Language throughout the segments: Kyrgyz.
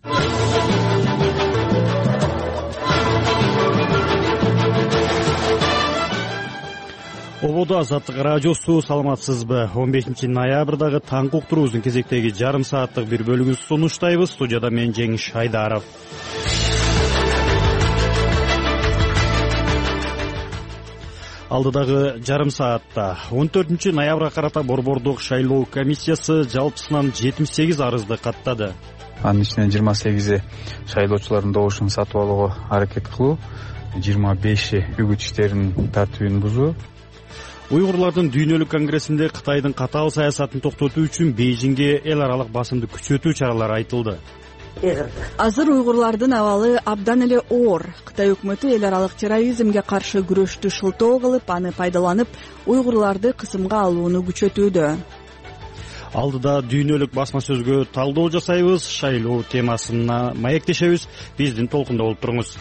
Ободо азаттык радиосу, саламатсызбы? 15-ноябрдагы таңкы уктуруубуздун кезектеги жарым сааттык бир бөлүгүн сунуштайбыз. Студияда мен Жеңиш Айдаров. Алдыдагы жарым саатта 14-ноябрга карата Борбордук шайлоо комиссиясы жалпысынан 78 арызды каттады. Анын ичинен 28 шайлоочулардын добушун сатып алууга аракет кылуу, 25 үгүт иштеринин тартибин бузуу. Уйгурлардын дүйнөлүк конгрессинде Кытайдын катаал саясатын токтотуу үчүн Бейжиңге эл аралык басымды күчөтүү чаралары айтылды. Азыр уйгурлардын абалы абдан эле оор. Кытай өкмөтү эл аралык терроризмге каршы күрөштү шылтоо кылып, аны пайдаланып, уйгурларды кысымга алууну күчөтүүдө. Алдыда дүйнөлүк басма сөзгө талдоо жасайбыз, шайлоо темасына маектешебиз. Биздин толкунда болуп туруңуз.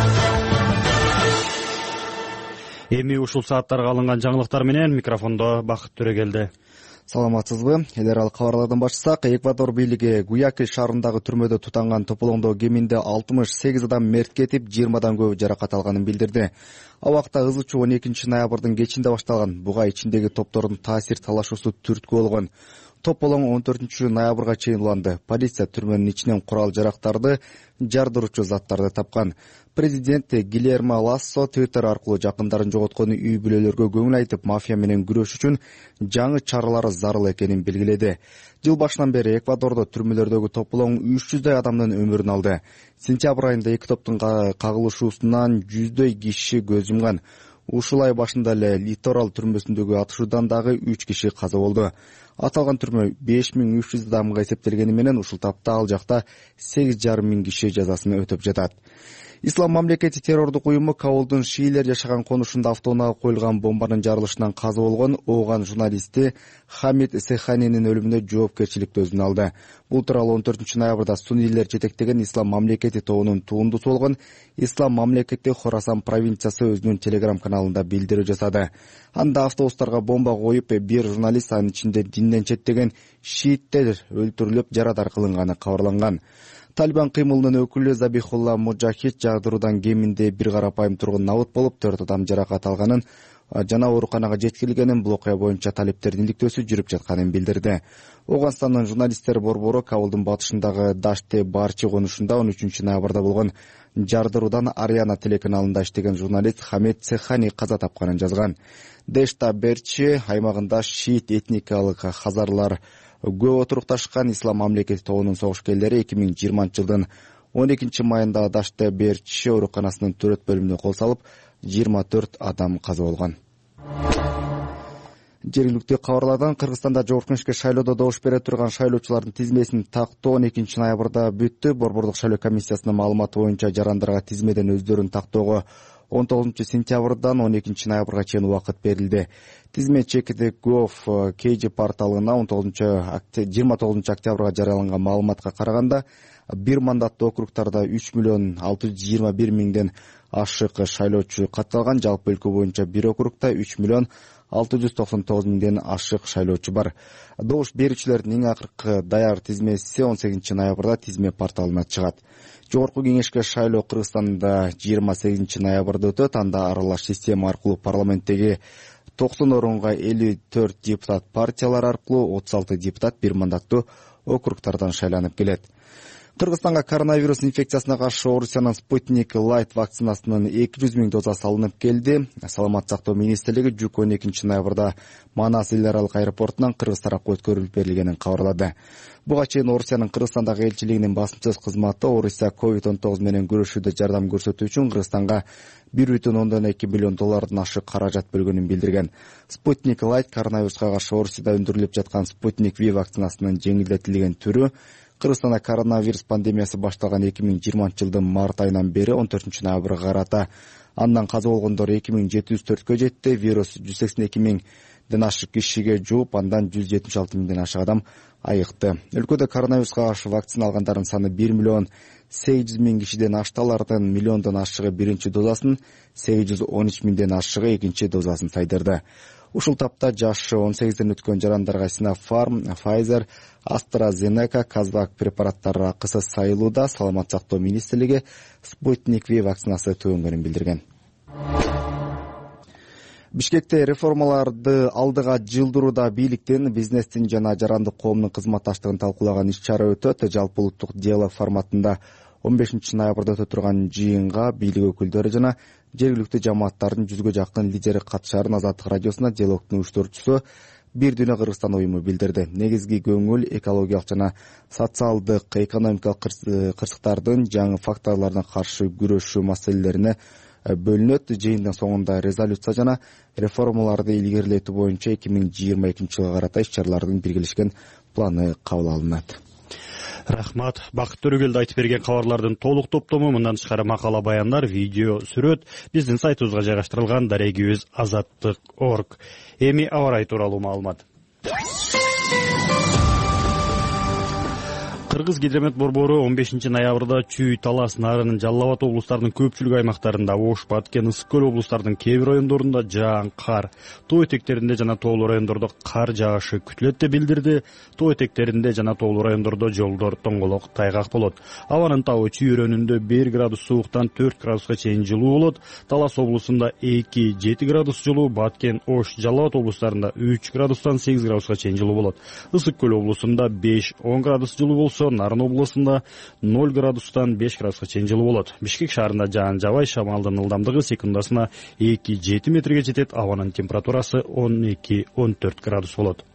Эми ушул сааттарга алынган жаңылыктар менен микрофондо Бакыт Төрөгелди. Саламатсызбы? Эл аралык кабарлардан баштасак, Эквадор бийлиги Гуякиль шаарындагы түрмөдө тутанган тополоңдоо кеминде 68 адам мерт кетип, 20 көбү жаракат алганын билдирди. Абакта ызыл чуу 12-ноябрдын кечинде башталган. Буга ичиндеги топтордун таасир талашуусу түрткү болгон. Тополоң 14-ноябрга чейин уланды. Полиция түрмөнүн ичинен курал жарактарды, жардыруучу заттарды тапкан. Президент Гильермо Лассо Твиттер аркылуу жакындарын жоготкон үй бүлөлөргө көңүл айтып, мафия менен күрөш үчүн жаңы чаралар зарыл экенин белгиледи. Жыл башынан бери Эквадордо түрмөлөрдөгү тополоң 300дөй адамдын өмүрүн алды. Сентябрь айында эки топтун кагылышуусунан 100дөй киши көз жумган. Ушул ай башында эле Литорал түрмөсүндөгү атышуудан дагы 3 киши каза болду. Аталган түрмө 5300 адамга эсептелгени менен ушул тапта ал жакта 8500 киши жазасын өтөп жатат. Ислам мамлекети террордук уюму Кабулдун шиилер жашаган конушунда автоунаага коюлган бомбанын жарылышынан каза болгон ооган журналисти Хамид Сеханинин өлүмүнө жоопкерчиликти өзүнө алды. Бул тууралуу 14-ноябрда суннийлер жетектеген Ислам мамлекети тобунун туундусу болгон Ислам мамлекети Хорасан провинциясы өзүнүн телеграм каналында билдирүү жасады. Анда автобустарга бомба коюп, бир журналист, анын ичинде динден четтеген шииттер өлтүрүлүп, жарадар кылынганы кабарланган. Талибан кыймылынын өкүлү Забихулла Муджахид жагдыруудан кеминде бир карапайым тургун набыт болуп, 4 адам жаракат алганын жана ооруканага жеткирилгенин, бул окуя боюнча талиптердин диктөөсү жүрүп жатканын билдирди. Оганстандын журналисттер борбору Кабулдун батышындагы Даште Барчи конушунда 13-ноябрда болгон жардыруудан Ариана телеканалында иштеген журналист Хамид Сехани каза тапканын жазган. Дешта Берчи аймагында шиит этникалык хазарлар көп отурукташкан. Ислам мамлекети тобунун согушкерлери 2020-жылдын 12-майында Даште Берчи ооруканасынын төрөт бөлүмүнө кол салып, 24 адам каза болгон. Жергиликтүү кабарлардан Кыргызстанда жогорку кеңешке шайлоодо добуш бере турган шайлоочулардын тизмесин тактоо 12-ноябрда бүттү. Борбордук шайлоо комиссиясынын маалыматы боюнча жарандарга тизмеден өздөрүн тактоого 19-сентябрдан 12-ноябрга чейин убакыт берилди. Тизме Check.gov KG порталына 29-октябрга жарыяланган маалыматка караганда, бир мандаттуу округтарда 3,621,000 ашык шайлоочу катталган. Жалпы өлкө боюнча бир округда 3,699,000 ашык шайлоочу бар. Добуш берүүчүлөрдүн эң акыркы даяр тизмеси 18-ноябрда тизме порталына чыгат. Жогорку кеңешке шайлоо Кыргызстанда 28-ноябрда өтөт. Анда аралаш система аркылуу парламенттеги 90 орунга 54 депутат партиялар аркылуу 36 депутат бир мандаттуу округтардан шайланып келет. Кыргызстанга коронавирус инфекциясына каршы Орусиянын Спутник Light вакцинасынын 200,000 дозасы алынып келди. Саламат сактоо министрлиги жүк 12-ноябрда Манас эл аралык аэропортунан Кыргыз тарапка өткөрүлүп берилгенин кабарлады. Буга чейин Орусиянын Кыргызстандагы элчилигинин басма сөз кызматы Орусия COVID-19 менен күрөшүүдө жардам көрсөтүү үчүн Кыргызстанга 1,2 миллион доллардан ашык каражат бөлгөнүн билдирген. Спутник Light коронавируска каршы Орусияда өндүрүлүп жаткан Спутник V вакцинасынын жеңилдетилген түрү. Кыргызстанда коронавирус пандемиясы башталган 2020-жылдын март айынан бери 14-ноябрга карата андан каза болгондор 2704кө жетти. Вирус 182,000ден ашык кишиге жууп, андан 176,000ден ашык адам айыкты. Өлкөдө коронавируска каршы вакцина алгандардын саны 1,800,000 кишиден ашты. Алардын миллиондон ашыгы биринчи дозасын, 813,000ден ашыгы экинчи дозасын сайдырды. Ушул тапта жашы 18ден өткөн жарандарга Sinopharm, Pfizer, AstraZeneca, Kazvak препараттары акысы сайылууда. Саламат сактоо министрлиги Sputnik V вакцинасы төгөнгөнүн билдирген. Бишкекте реформаларды алдыга жылдырууда бийликтин, бизнестин жана жарандык коомдун кызматташтыгын талкуулаган иш-чара өтөт. Жалпы улуттук диалог форматында 15 ноябрда өтө турган жыйынга бийлик өкүлдөрү жана жергиликтүү жамааттардын 100га жакын лидери катышарын Азаттык радиосуна диалогдун уюштуруучусу Бир Дүйнө Кыргызстан уюму билдирди. Негизги көңүл экологиялык жана социалдык, экономикалык кырсыктардын жаңы факторлоруна каршы күрөшүү маселелерине бөлүнөт. Жыйындын соңунда резолюция жана реформаларды илгерилетүү боюнча 2022 жылга карата иш-чаралардын биргелешкен планы кабыл алынат. Рахмат. Бакыт Төрөгелди айтып берген кабарлардын толук топтому, мындан тышкары макала, баяндар, видео, сүрөт биздин сайтыбызга жайгаштырылган дарегибиз azatlyk.org. Эми аба ырайы тууралуу маалымат. Кыргыз-Гидромет борбору 15 ноябрда Чүй, Талас, Нарынын, Жалал Абад облустарынын көпчүлүк аймактарында, Ош, Баткен, Ысык көл облустарынын кээ бир райондорунда жаан, кар, тоо этектеринде жана тоолуу райондордо кар жаашы күтүлөт деп билдирди. Тоо этектеринде жана тоолуу райондордо жолдор тоңголок, тайгак болот. Абанын табы Чүй өрөөнүндө 1 градус сууктан 4 градуска чейин жылуу болот. Талас облусунда 2-7 градус жылуу, Баткен, Ош, Жалал Абад облустарында 3 градустан 8 градуска чейин жылуу болот. Ысык көл облусунда 5-10 градус жылуу болсо, Нарын облусунда 0 градустан 5 градуска чейин жылуу болот. Бишкек шаарында жаан жабай, шамалдын ылдамдыгы секундасына 2-7 метрге жетет. Абанын температурасы 12-14 градус болот.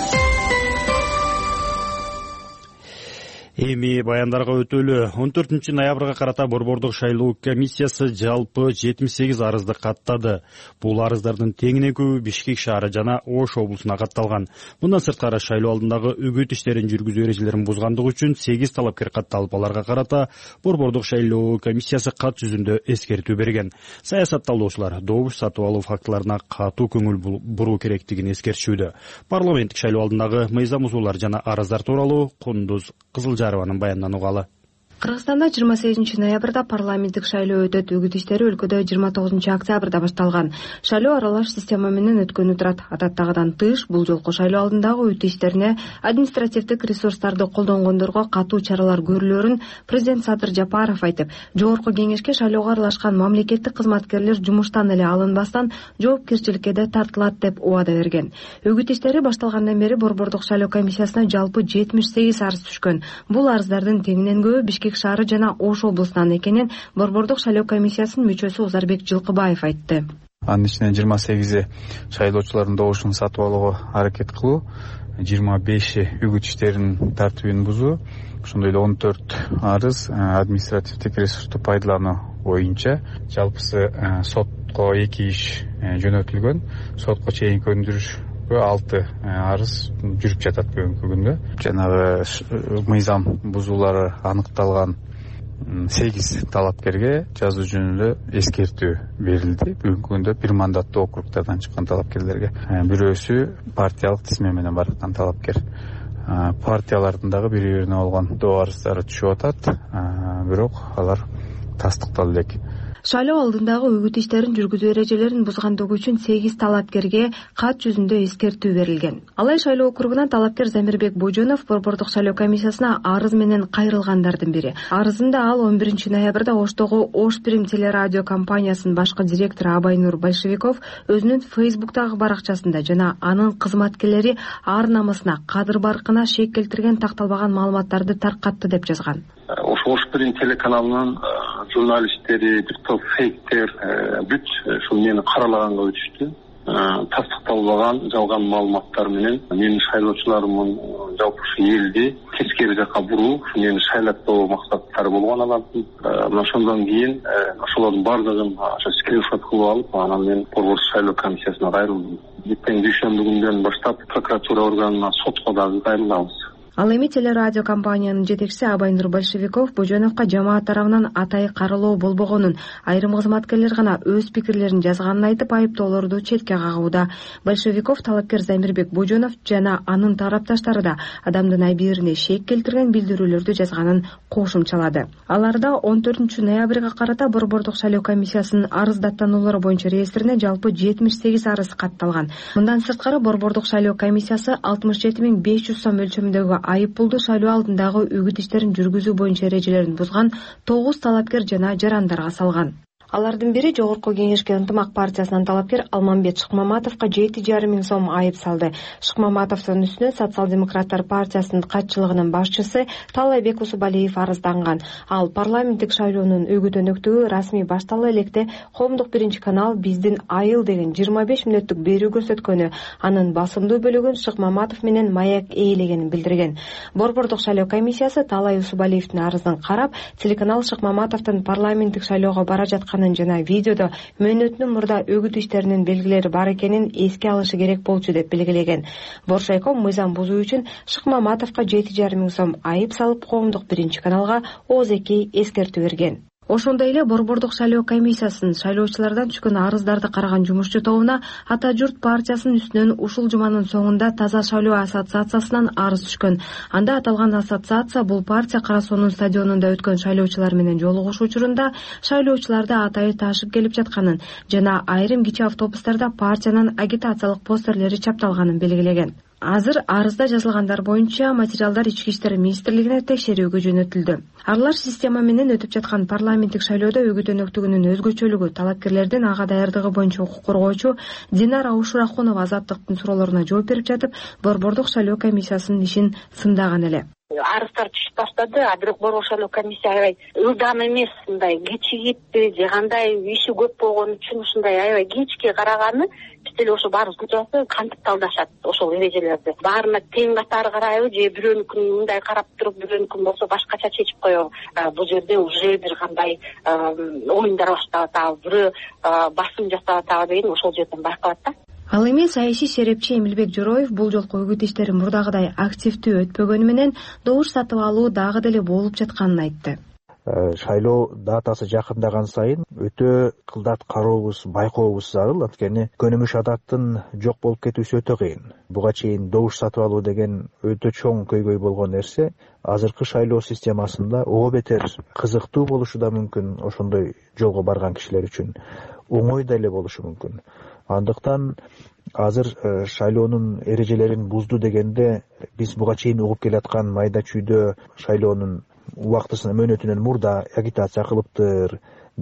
Эми баяндарга өтөлү. 14 ноябрга карата Борбордук шайлоо комиссиясы жалпы 78 арызды каттады. Бул арыздардын теңинен көбү Бишкек шаары жана Ош облусуна катталган. Мындан сырткары шайлоо алдындагы үгүт иштерин жүргүзүү эрежелерин бузгандыгы үчүн 8 талапкер катталып, аларга карата Борбордук шайлоо комиссиясы кат жүзүндө эскертүү берген. Саясатталуучулар добуш сатып алуу фактыларына катуу көңүл буруу керектигин эскертишүүдө. Парламенттик шайлоо алдындагы мыйзам-узуулар жана арыздар тууралуу Кундуз Кызылжарованын баянынан угалы. Кыргызстанда 28 ноябрда парламенттик шайлоо өтөт. Үгүт иштери өлкөдө 29 октябрда башталган. Шайлоо аралаш система менен өткөнү турат. Адаттагыдан тыш бул жолку шайлоо алдындагы үгүт иштерине административдик ресурстарды колдонгондорго катуу чаралар көрүлөрүн президент Садыр Жапаров айтып, жогорку кеңешке шайлоого аралашкан мамлекеттик кызматкерлер жумуштан эле алынбастан жоопкерчиликке да тартылат деп убада берген. Үгүт иштери башталгандан бери Борбордук шайлоо комиссиясына жалпы 78 арыз түшкөн. Бул арыздардын теңинен көбү Бишкек шаары жана Ош облусунан экенин Борбордук шайлоо комиссиясынын мүчөсү Озарбек Жылкыбаев айтты. Анын ичинен 28 шайлоочулардын добушун сатып алууга аракет кылуу, 25 үгүт иштеринин тартибин бузуу, ошондой эле 14 арыз административдик ресурсту пайдалануу боюнча, жалпысы сотко 2 иш жөнөтүлгөн. Сотко чейинки өндүрүш 6 арыз жүрүп жатат бүгүнкү күндө. Жанагы мыйзам бузуулары аныкталган 8 талапкерге жазуу жөнүндө эскертүү берилди. Бүгүнкү күндө бир мандаттуу округдардан чыккан талапкерлерге. Бирөөсү партиялык тизме менен бараткан талапкер. Партиялардын дагы бири-бирине болгон доо арыздары түшүп атат, бирок алар тастыкталды элек. Шайлоо алдындагы үгүт иштерин жүргүзүү эрежелерин бузгандыгы үчүн 8 талапкерге кат жүзүндө эскертүү берилген. Алай шайлоо округунан талапкер Замирбек Божонов Борбордук шайлоо комиссиясына арыз менен кайрылгандардын бири. Арызында ал 11 ноябрда Оштогу Ош Прим телерадио компаниясынын башкы директору Абайнур Большевиков өзүнүн Фейсбуктагы баракчасында жана анын кызматкерлери ар намысына, кадыр баркына шек келтирген такталбаган маалыматтарды таркатты деп жазган. Ош Прим телеканалынын журналисттери, бир топ фейктер бүт ушул мени каралаганга өтүштү. Тастыкталбаган жалган маалыматтар менен менин шайлоочуларымдын жалпы ушу элди тескери жакка буруу, мени шайлаттоо максаттары болгон алардын. Ошондон кийин ошолордун бардыгын скриншот кылып алып, анан мен Борбордук шайлоо комиссиясына кайрылдым. Эртең дүйшөмбү күндөн баштап прокуратура органына, сотко дагы кайрылабыз. Ал эми телерадио компаниянын жетекчиси Абайнур Большевиков Боженовго жамаат тарабынан атайы каралоо болбогонун, айрым кызматкерлер гана өз пикирлерин жазганын айтып, айыптоолорду четке кагууда. Большевиков талапкер Замирбек Боженов жана анын тарапташтары да адамдын абийирине шек келтирген билдирүүлөрдү жазганын кошумчалады. Аларда 14 ноябрга карата Борбордук шайлоо комиссиясынын арыз даттануулары боюнча реестрине жалпы 78 арыз катталган. Мындан сырткары Борбордук шайлоо комиссиясы 67.500 сом өлчөмүндөгү айып пулду шайлоо алдындагы үгүт иштерин жүргүзүү боюнча эрежелерин бузган 9 талапкер жана жарандарга салган. Алардын бири Жогорку Кеңешке ынтымак партиясынан талапкер Алмамбет Шыкмаматовго 7,5 миң сом айып салды. Шыкмаматовдун үстүнө Социал-демократтар партиясынын катчылыгынын башчысы Талайбек Усубалиев арызданган. Ал парламенттик шайлоонун үгүт өнөктүгү расмий баштала электе Коомдук биринчи канал биздин айыл деген 25 мүнөттүк берүү көрсөткөнү, анын басымдуу бөлүгүн Шыкмаматов менен Маяк ээлегенин билдирген. Борбордук шайлоо комиссиясы Талай Усубалиевдин арызын карап, телеканал Шыкмаматовдун парламенттик шайлоого бара жаткан жана видеодо мөөнөтүнүн мурда үгүт иштеринин белгилери бар экенин эске алышы керек болчу деп белгилеген. Боршайком мыйзам бузуу үчүн Шыкмаматовго 7,5 миң сом айып салып, Коомдук биринчи каналга ооз-эки эскертүү берген. Ошондой эле Борбордук шайлоо комиссиясынын шайлоочулардан түшкөн арыздарды караган жумушчу тобуна Ата журт партиясынын үстүнөн ушул жуманын соңунда Таза шайлоо ассоциациясынан арыз түшкөн. Анда аталган ассоциация бул партия Кара Суунун стадионунда өткөн шайлоочулар менен жолугуш учурунда шайлоочуларды атайы ташып келип жатканын жана айрым кичи автобустарда партиянын агитациялык постерлери чапталганын белгилеген. Азыр арызда жазылгандар боюнча материалдар Ички иштер министрлигине текшерүүгө жөнөтүлдү. Аралаш система менен өтүп жаткан парламенттик шайлоодо үгүт өнөктүгүнүн өзгөчөлүгү, талапкерлердин ага даярдыгы боюнча укук коргоочу Динара Ушурахунова Азаттыктын суроолоруна жооп берип жатып, Борбордук шайлоо комиссиясынын ишин сындаган эле. Арыздар түшүп баштады, бирок Борбордук шайлоо комиссия аябай ылдам эмес, мындай кечигипти же кандай иши көп болгон үчүн ушундай аябай кечке караганы, биз деле ошо баарыбыз күтүп кантип талдашат ошол эрежелерди. Баарына тең катары карайбы же бирөөнүкүн мындай карап туруп, бирөөнүкүн болсо башкача чечип коебу. Бул жерде уже бир кандай оюндар башталып атабы, бирөө басым жасап атабы деген ошол жерден байкалат да. Ал эми саясий серепчи Эмилбек Жороев бул жолку үгүт иштери мурдагыдай активдүү өтпөгөнү менен добуш сатып алуу дагы деле болуп жатканын айтты. Шайлоо датасы жакындаган сайын өтө кылдат карообуз, байкообуз зарыл. Анткени көнүмүш адаттын жок болуп кетүүсү өтө кыйын. Буга чейин добуш сатып алуу деген өтө чоң көйгөй болгон нерсе азыркы шайлоо системасында ого бетер кызыктуу болушу да мүмкүн. Ошондой жолго барган кишилер үчүн оңой деле болушу мүмкүн. Андыктан азыр шайлоонун эрежелерин бузду дегенде биз буга чейин угуп келаткан майда чүйдө шайлоонун убактысына мөөнөтүнөн мурда агитация кылыптыр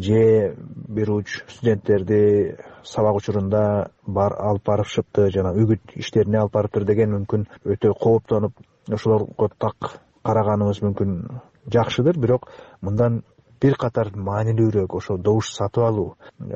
же бир уч студенттерди сабак учурунда алып барышыптыр жана үгүт иштерине алып барыптыр деген мүмкүн өтө кооптонуп ошолорго так караганыбыз мүмкүн жакшыдыр. Бирок мындан бир катар маанилүүрөөк ошо добуш сатып алуу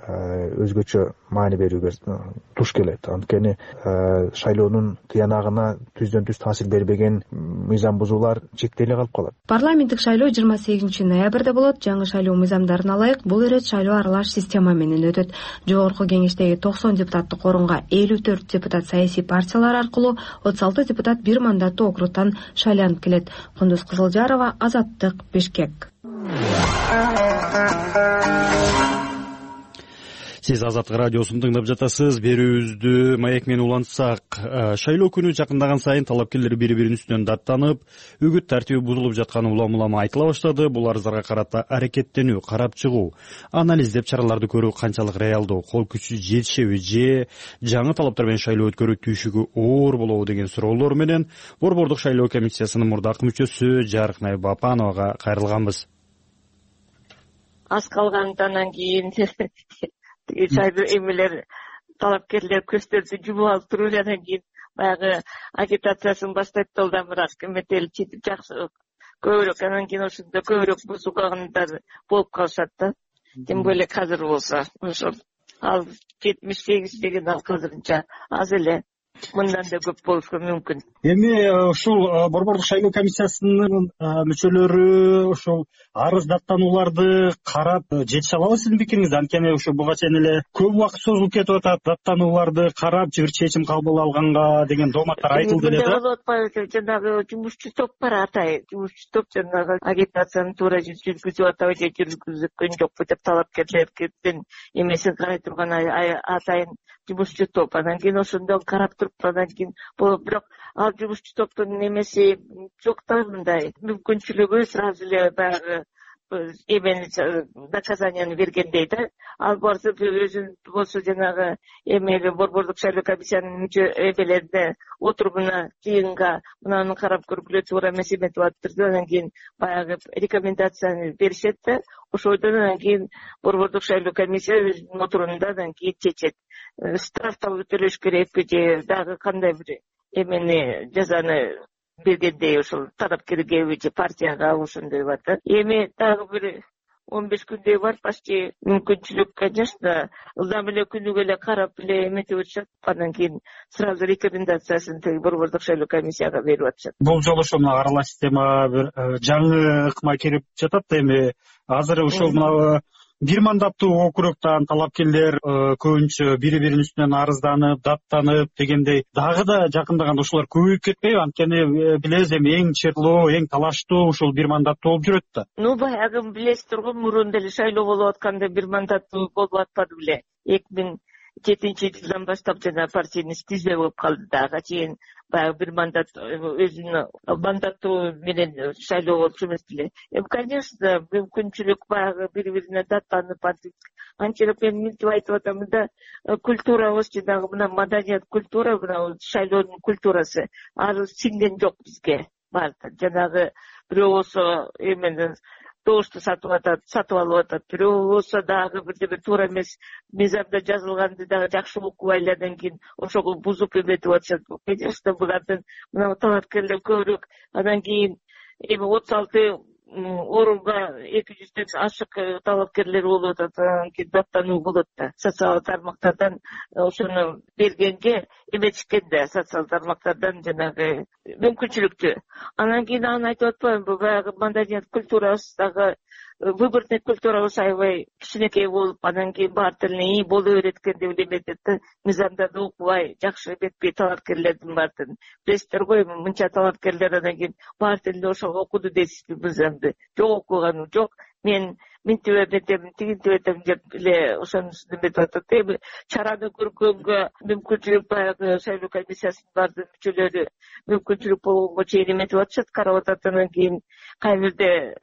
өзгөчө маани берүүгө туш келет. Анткени шайлоонун тыянагына түздөн түз таасир бербеген мыйзам бузуулар чектеле калып калат. Парламенттик шайлоо 28 ноябрда болот. Жаңы шайлоо мыйзамдарына ылайык бул ирет шайлоо аралаш система менен өтөт. Жогорку Кеңештеги 90 депутаттык орунга 54 депутат саясий партиялар аркылуу, 36 депутат бир мандаттуу округтан шайланып келет. Кундуз Кызылжарова, Азаттык, Бишкек. Сиз Азаттык радиосун тыңдап жатасыз. Берүүбүздү Маяк менен улантсак, шайлоо күнү жакындаган сайын талапкерлер бири-биринин үстүнөн даттанып, үгүт тартиби бузулуп жатканы улам-улам айтыла баштады. Бул арыздарга карата аракеттенүү, карап чыгуу, анализдеп чараларды көрүү канчалык реалдуу, кол күчү жетишеби же жаңы талаптар менен шайлоо өткөрүү түйшүгү оор болобу деген суроолор менен Борбордук шайлоо комиссиясынын мурдакы мүчөсү Жарыкнай Бапановага кайрылганбыз. Аз калгандан кийин шайлоо эмелер талапкерлер көздөрүн жумуп алып туруп анан кийин баягы агитациясын баштайт да, бирок эметели чечип жакшы көбүрөөк анан кийин ошондо көбүрөөк бузулгандар болуп калышат да. Тем более азыр болсо ошол ал 78 деген ал азырынча аз эле. мындан да көп болушу мүмкүн. Эми ушул Борбордук шайлоо комиссиясынын мүчөлөрү ушул арыз даттанууларды карап жетише алабы сиздин пикириңиз? Анткени ушу буга чейин эле көп убакыт созулуп кетип атат, даттанууларды карап бир чечим кабыл алганга деген дооматтар айтылды эле да. Болуп атпайбы, жанагы жумушчу топ бар, атай жумушчу топ жанагы агитацияны туура жүргүзүп атабы же жүргүзүлгөн жокпу деп талапкерлердин эмесин карай турган атайын жумушчу топ. Анан кийин ошондон карап туруп анан кийин болуп, бирок ал жумушчу топтун эмеси жок да, мындай мүмкүнчүлүгү сразу эле баягы эмени наказанияны бергендей да. Ал болсо өзүн болсо жанагы эмели Борбордук шайлоо комиссиянын эмелерине отурумуна жыйынга мынаны карап көргүлө туура эмес эметип атыптыр. Анан кийин баягы рекомендацияны беришет да, ошойдон анан кийин Борбордук шайлоо комиссия өзүнүн отурумунда анан кийин чечет. Штрафтабы төлөш керекпи же дагы кандай бир эмени жазаны бергендей ошол талапкерге же партияга ошондой бар да. Эми дагы бир 15 күндөй бар, почти мүмкүнчүлүк, конечно, ылдам эле күнүгө эле карап эле эметип атышат. Андан кийин сразу рекомендациясын Борбордук шайлоо комиссияга берип атышат. Бул жолу ошо мына аралаш система бир жаңы ыкма кирип жатат. Эми азыр ушул мына бир мандаттуу округтан талапкерлер көбүнчө бири-биринин үстүнөн арызданып, даттанып дегендей дагы да жакындаганда ушулар көбөйүп кетпейби? Анткени билебиз эми эң чырлуу, эң талаштуу ушул бир мандаттуу болуп жүрөт да. Баягы билесиздер го, мурун деле шайлоо болуп атканда бир мандаттуу болуп атпады беле. 2007-жылдан баштап жана партиянын тизме болуп калды да. Ага чейин баягы бир мандат өзүнүн мандаттуу менен шайлоо болуп эмес беле. Конечно, мүмкүнчүлүк баягы бири-бирине даттанып анчалык мен мынтип айтып атам да, культурабыз жанагы мына маданият культура, мына шайлоонун культурасы ары сиңген жок бизге. Бар жанагы бирөө болсо эмени добушту сатып алып атат, бирөө болсо дагы бирдеме туура эмес мыйзамда жазылганды дагы жакшы окубай эле андан кийин ошого бузуп эметип атышат. Конечно, булардын мына талапкерлер көбүрөөк. Анан кийин эми 36 орунга 200дөн ашык талапкерлер болуп атат. Анан кийин даттануу болот да. Социалдык тармактардан ошону бергенге эметишкен да, социалдык тармактардан жанагы мүмкүнчүлүктү. Анан кийин аны айтып атпаймынбы, баягы маданият культурабыз дагы выборный культурабыз аябай кичинекей болуп, анан кийин баары тилине боло берет экен деп эметет да. Мыйзамдарды окубай, жакшы эметпей талапкерлердин баардыгын. Билесиздер го, эми мынча талапкерлер анан кийин баары тилине ошого окуду дейсизби мыйзамды. Жок окуганым жок. Мен мынтип эметем, тигинтип этем деп эле ошонун үстүнө эметип атат. Эми чараны көргөнгө мүмкүнчүлүк баягы шайлоо комиссиясынын баардык мүчөлөрү мүмкүнчүлүк болгонго чейин эметип атышат, карап атат. Анан кийин кай бирде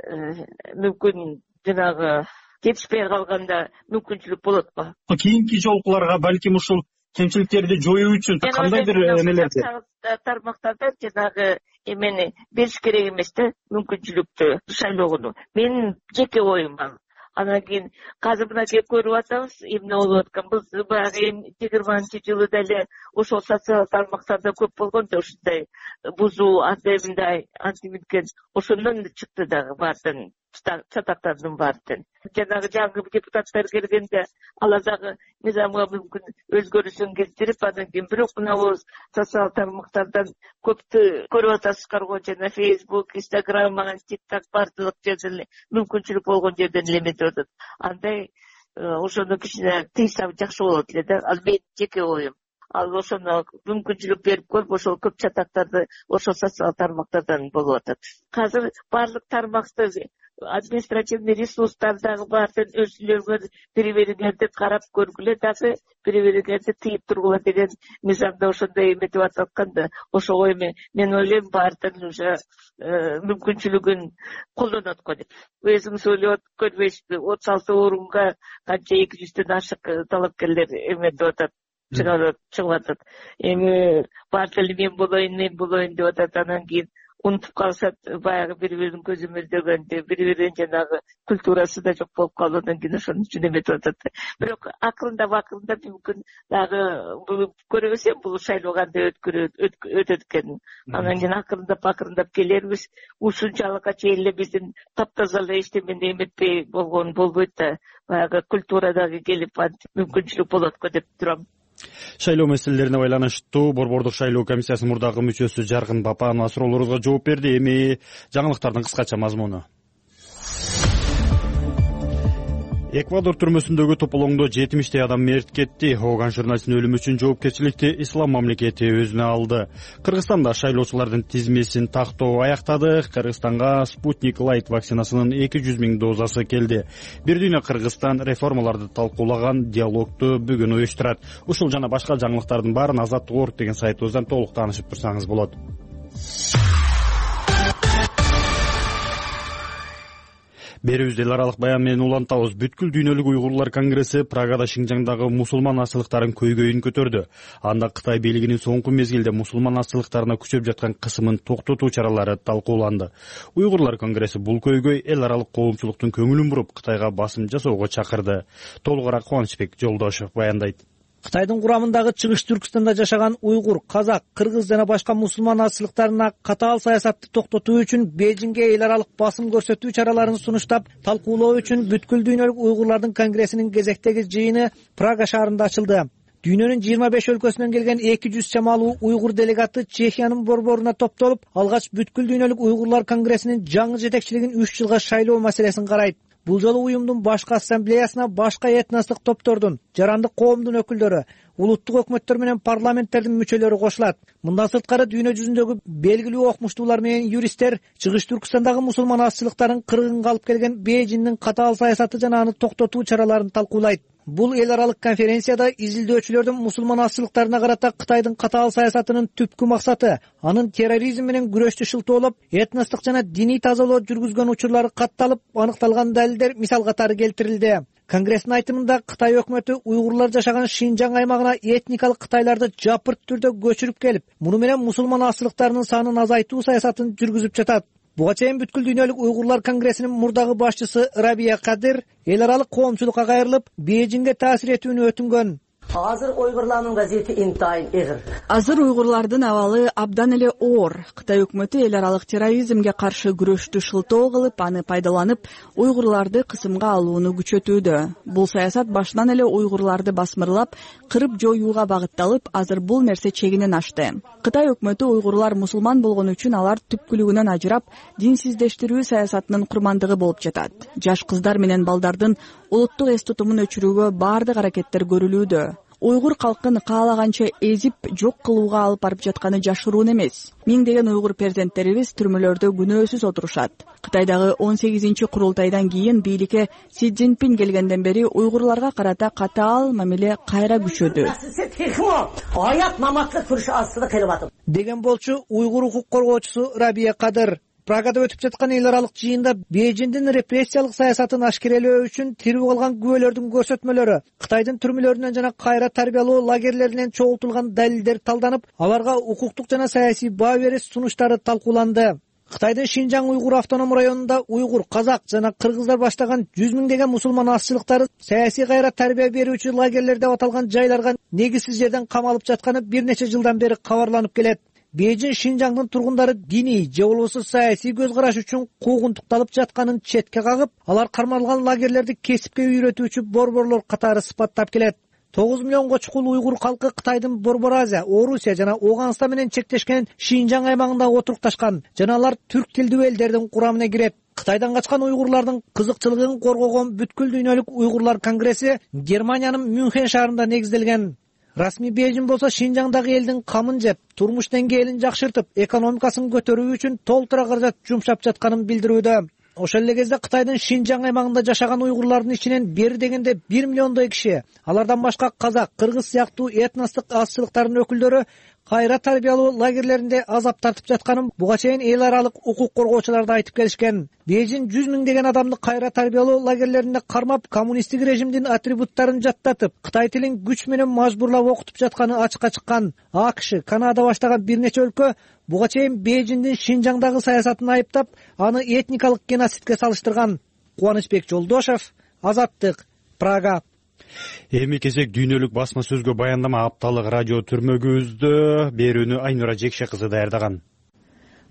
мүмкүн жанагы жетишпей калганда мүмкүнчүлүк болотпу? Кийинки жолкуларга балким ушул кемчиликтерди жоюу үчүн кандайдыр эмелерди тармактарда жанагы эмени бериш керек эмес да, мүмкүнчүлүктү шайлоогону. Менин жеке оюм ал. Анан кийин азыр мына келип көрүп атабыз эмне болуп атканын. Биз баягы 20-жылы деле ошол социалдык тармактарда көп болгон да, ушундай бузуу, антимындай, антиминткен ошондон чыкты дагы баардын чатактардын баардын. Жанагы жаңы депутаттар келгенде алар дагы мыйзамга мүмкүн өзгөрүүсүн келтирип, анан кийин бирок мына социалдык тармактардан көптү көрүп атасыздар го, жана Facebook, Instagram, TikTok баардык жерден мүмкүнчүлүк болгон жерден эле эметип атат. Андай ошону кичине тыйсам жакшы болот эле да. Ал менин жеке оюм. Ал ошону мүмкүнчүлүк берип көрүп, ошол көп чатактарды ошол социалдык тармактардан болуп атат. Азыр баардык тармакты административный ресурстардагы баардын өзүлөргө бири-бириңерди карап көргүлө, дагы бири-бириңерди тыйып тургула деген мыйзамда ошондой эметип атканда, ошого эми мен ойлойм баардын уже мүмкүнчүлүгүн колдонот го деп. Өзүңүз ойлоп көрбөйсүзбү? 36 орунга канча 200дөн ашык талапкерлер эметип атат, чыгып атат. Эми баары тили мен болоюн деп атат. Анан кийин унутуп калышат, баягы бири-биринин көзү мөлдөгөндү, бири-биринин жанагы культурасы да жок болуп калып, анан кийин ошонун үчүн эметип атат. Бирок акырындап мүмкүн дагы көрөбүз бул шайлоо кандай өтөт экенин. Анан кийин акырындап келербиз. Ушунчалыкка чейин эле биздин таптаза эле эчтемени эметпей болгон болбойт да. Баягы культура дагы келип мүмкүнчүлүк болот го деп турам. Шайлоо маселелерине байланыштуу Борбордук шайлоо комиссиясынын мурдагы мүчөсү Жаркын Бапанова суроолорубузга жооп берди. Эми жаңылыктардын кыскача мазмуну. Эквадор түрмөсүндөгү тополоңдо 70 адам мерт кетти. Ооган журналисттин өлүмү үчүн жоопкерчиликти ислам мамлекети өзүнө алды. Кыргызстанда шайлоочулардын тизмесин тактоо аяктады. Кыргызстанга Спутник Лайт вакцинасынын 200 000 дозасы келди. Бир дүйнө Кыргызстан реформаларды талкуулаган диалогду бүгүн уюштурат. Ушул жана башка жаңылыктардын баарын Азаттык.орг деген сайтыбыздан толук таанышып турсаңыз болот. Берүүбүздү эл аралык баян менен улантабыз. Бүткүл дүйнөлүк уйгурлар конгресси Прагада Шинжаңдагы мусулман ачылыктарын көйгөйүн көтөрдү. Анда Кытай бийлигинин соңку мезгилде мусулман ачылыктарына күчөп жаткан кысымын токтотуу чаралары талкууланды. Уйгурлар конгресси бул көйгөй эл аралык коомчулуктун көңүлүн буруп, Кытайга басым жасоого чакырды. Толугураак Кубанычбек Жолдошев баяндайт. Кытайдын курамындагы Чыгыш Түркстанда жашаган уйгур, казак, кыргыз жана башка мусулман ачылыктарына катаал саясатты токтотуу үчүн Бейжиңге эл аралык басым көрсөтүү чараларын сунуштап, талкуулоо үчүн бүткүл дүйнөлүк уйгурлардын конгрессинин кезектеги жыйыны Прага шаарында ачылды. Дүйнөнүн 25 өлкөсүнөн келген 200 чамалуу уйгур делегаты Чехиянын борборуна топтолуп, алгач бүткүл дүйнөлүк уйгурлар конгрессинин жаңы жетекчилигин 3 жылга шайлоо маселесин карайт. Бул жолу уюмдун башкы ассамблеясына башка этностук топтордун, жарандык коомдун өкүлдөрү, улуттук өкмөттөр менен парламенттердин мүчөлөрү кошулат. Мындан сырткары дүйнө жүзүндөгү белгилүү окумуштуулар менен юристтер Чыгыш Түркстандагы мусулман ачылыктарын кыргынга алып келген Бейжиңдин катаал саясаты жана аны токтотуу чараларын талкуулайт. Бул эл аралык конференцияда изилдөөчүлөрдүн мусулман ачылыктарына карата Кытайдын катаал саясатынын түпкү максаты анын терроризм менен күрөштү шылтоолоп, этностук жана диний тазалоо жүргүзгөн учурлары катталып, аныкталган далилдер мисал катары келтирилди. Конгресстин айтымында Кытай өкмөтү уйгурлар жашаган Шинжаң аймагына этникалык кытайларды жапырт түрдө көчүрүп келип, муну менен мусулман ачылыктарынын санын азайтуу саясатын жүргүзүп жатат. Буга чейин бүткүл дүйнөлүк уйгурлар конгрессинин мурдагы башчысы Рабия Кадыр эл аралык коомчулукка кайрылып, Бейжиңге таасир этүүнү өтүнгөн. Азыр уйгурлардын газети интайын эгир. Азыр уйгурлардын абалы абдан эле оор. Кытай өкмөтү эл аралык терроризмге каршы күрөштү шылтоо кылып, аны пайдаланып, уйгурларды кысымга алууну күчөтүүдө. Бул саясат башынан эле уйгурларды басмырлап, кырып жоюуга багытталып, азыр бул нерсе чегинен ашты. Кытай өкмөтү уйгурлар мусулман болгону үчүн алар түпкүлүгүнөн ажырап, динсиздештирүү саясатынын курмандыгы болуп жатат. Жаш кыздар менен балдардын улуттук эс тутумун өчүрүүгө баардык аракеттер көрүлүүдө. Уйгур калкын каалаганча эзип, жок кылууга алып барып жатканы жашыруун эмес. Миңдеген уйгур перзенттерибиз түрмөлөрдө күнөөсүз отурушат. Кытайдагы 18-курултайдан кийин бийликке Си Цзиньпин келгенден бери уйгурларга карата катаал мамиле кайра күчөдү. Аят маматка күрүш астында келип атат. Деген болчу уйгур укук коргоочусу Рабия Кадыр. Прагада өтүп жаткан эл аралык жыйында Бейжиңдин репрессиялык саясатын ашкерелөө үчүн тирүү калган күбөлөрдүн көрсөтмөлөрү, Кытайдын түрмөлөрүнөн жана кайра тарбиялоо лагерлеринен чогултулган далилдер талданып, аларга укуктук жана саясий баа бериш сунуштары талкууланды. Кытайдын Шинжаң уйгур автоном районунда уйгур, казак жана кыргыздар баштаган 100 миңдеген мусулман ачылыктары саясий кайра тарбия берүүчү лагерлер деп аталган жайларга негизсиз жерден камалып жатканы бир нече жылдан бери кабарланып келет. Бейжиң Шинжаңдын тургундары диний же болбосо саясий көз караш үчүн куугунтукталып жатканын четке кагып, алар кармалган лагерлерди кесипке үйрөтүүчү борборлор катары сыпаттап келет. 9 миллионго чукул уйгур калкы Кытайдын Борбор Азия, Орусия жана Ооганстан менен чектешкен Шинжаң аймагында отурукташкан жана алар түрк тилдүү элдердин курамына кирет. Кытайдан качкан уйгурлардын кызыкчылыгын коргогон бүткүл дүйнөлүк уйгурлар конгресси Германиянын Мюнхен шаарында негизделген. Расмий Бейжиң болсо Шинжаңдагы элдин камын жеп, турмуш деңгээлин жакшыртып, экономикасын көтөрүү үчүн толтура каражат жумшап жатканын билдирүүдө. Ошол эле кезде Кытайдын Шинжаң аймагында жашаган уйгурлардын ичинен бери дегенде 1 миллиондой киши, алардан башка казак, кыргыз сыяктуу этностук ачылыктардын өкүлдөрү кайра тарбиялоо лагерлеринде азап тартып жатканын буга чейин эл аралык укук коргоочулар да айтып келишкен. Бейжиң 100 миңдеген адамды кайра тарбиялоо лагерлеринде кармап, коммунисттик режимдин атрибуттарын жаттатып, Кытай тилин күч менен мажбурлап окутуп жатканы ачыкка чыккан. АКШ, Канада баштаган бир нече өлкө буга чейин Бейжиңдин Шинжаңдагы саясатын айыптап, аны этникалык геноцидке салыштырган. Кубанычбек Жолдошев, Азаттык, Прага. Эми кезек дүйнөлүк басма сөзгө баяндама апталык радио түрмөгүбүздө берүүнү Айнура Жекше кызы даярдаган.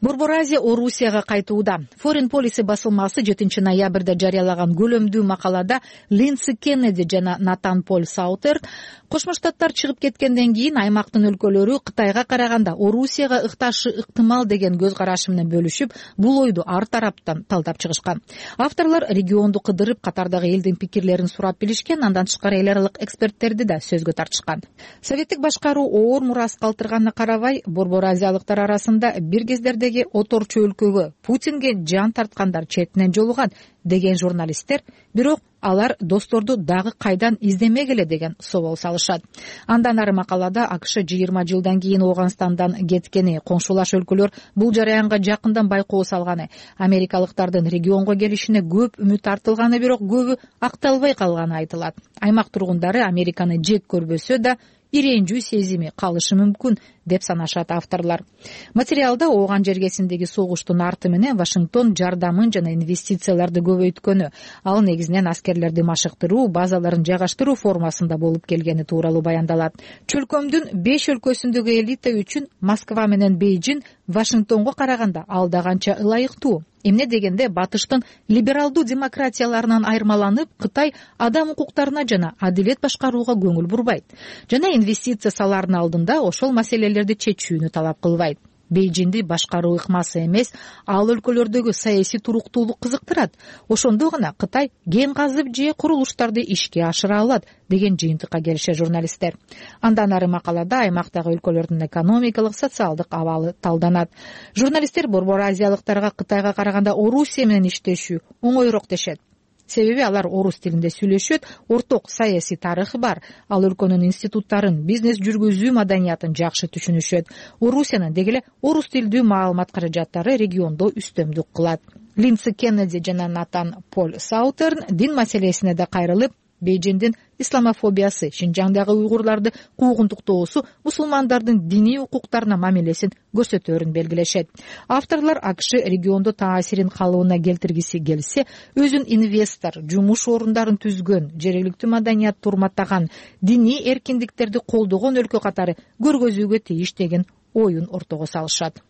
Борбор Азия Орусияга кайтууда. Foreign Policy басылмасы 7 ноябрда жарыялаган көлөмдүү макалада Линдси Кеннеди жана Натан Поль Саутер Кошмо Штаттар чыгып кеткенден кийин аймактын өлкөлөрү Кытайга караганда Орусияга ыкташы ыктымал деген көз карашы менен бөлүшүп, бул ойду ар тараптан талдап чыгышкан. Авторлор регионду кыдырып, катардагы элдин пикирлерин сурап билишкен, андан тышкары эл аралык эксперттерди да сөзгө тартышкан. Советтик башкаруу оор мурас калтырганына карабай, Борбор Азиялыктар арасында бир кездердеги оторчу өлкөгө Путинге жан тарткандар четинен жолуган деген журналисттер, бирок алар досторду дагы кайдан издемегеле деген собол салышат. Андан ары макалада АКШ 20 жылдан кийин Ооганстандан кеткени, коңшулаш өлкөлөр бул жараянга жакындан байкоо салганы, америкалыктардын регионго келишине көп үмүт артылганы, бирок көбү акталбай калганы айтылат. Аймак тургундары Американы жек көрбөсө да иренжүү сезими калышы мүмкүн деп санашат авторлор. Материалда Ооган жергесиндеги согуштун арты менен Вашингтон жардамын жана инвестицияларды көбөйткөнү, ал негизинен аскерлерди машыктыруу, базаларын жайгаштыруу формасында болуп келгени тууралуу баяндалат. Чөлкөмдүн 5 өлкөсүндөгү элита үчүн Москва менен Бейжин Вашингтонго караганда алда канча ылайыктуу. Эмне дегенде батыштын либералдуу демократияларынан айырмаланып, Кытай адам укуктарына жана адилет башкарууга көңүл бурбайт жана инвестиция салаардын алдында ошол маселелерди чечүүнү талап кылбайт. Бейжинди башкаруу ыкмасы эмес, ал өлкөлөрдөгү саясий туруктуулук кызыктырат. Ошондо гана Кытай кен казып же курулуштарды ишке ашыра алат деген жыйынтыкка келишет журналисттер. Андан ары макалада аймактагы өлкөлөрдүн экономикалык, социалдык абалы талданат. Журналисттер Борбор Азиялыктарга Кытайга караганда Орусия менен иштешүү оңойрок дешет. Себеби алар орус тилинде сүйлөшөт, орток саясий тарыхы бар. Ал өлкөнүн институттарын, бизнес жүргүзүү маданиятын жакшы түшүнүшөт. Орусиянын дегеле орус тилдүү маалымат каражаттары региондо үстөмдүк кылат. Линдси Кеннеди жана Натан Поль Саутерн дин маселесине да кайрылып, Бейжиндин исламофобиясы, Шинжаңдагы уйгурларды куугунтуктоосу мусулмандардын диний укуктарына мамилесин көрсөтөөрүн белгилешет. Авторлор АКШ региондо таасирин калыбына келтиргиси келсе, өзүн инвестор, жумуш орундарын түзгөн, жергиликтүү маданият турматтаган, диний эркиндиктерди колдогон өлкө катары көргөзүүгө тийиш деген оюн ортого салышат.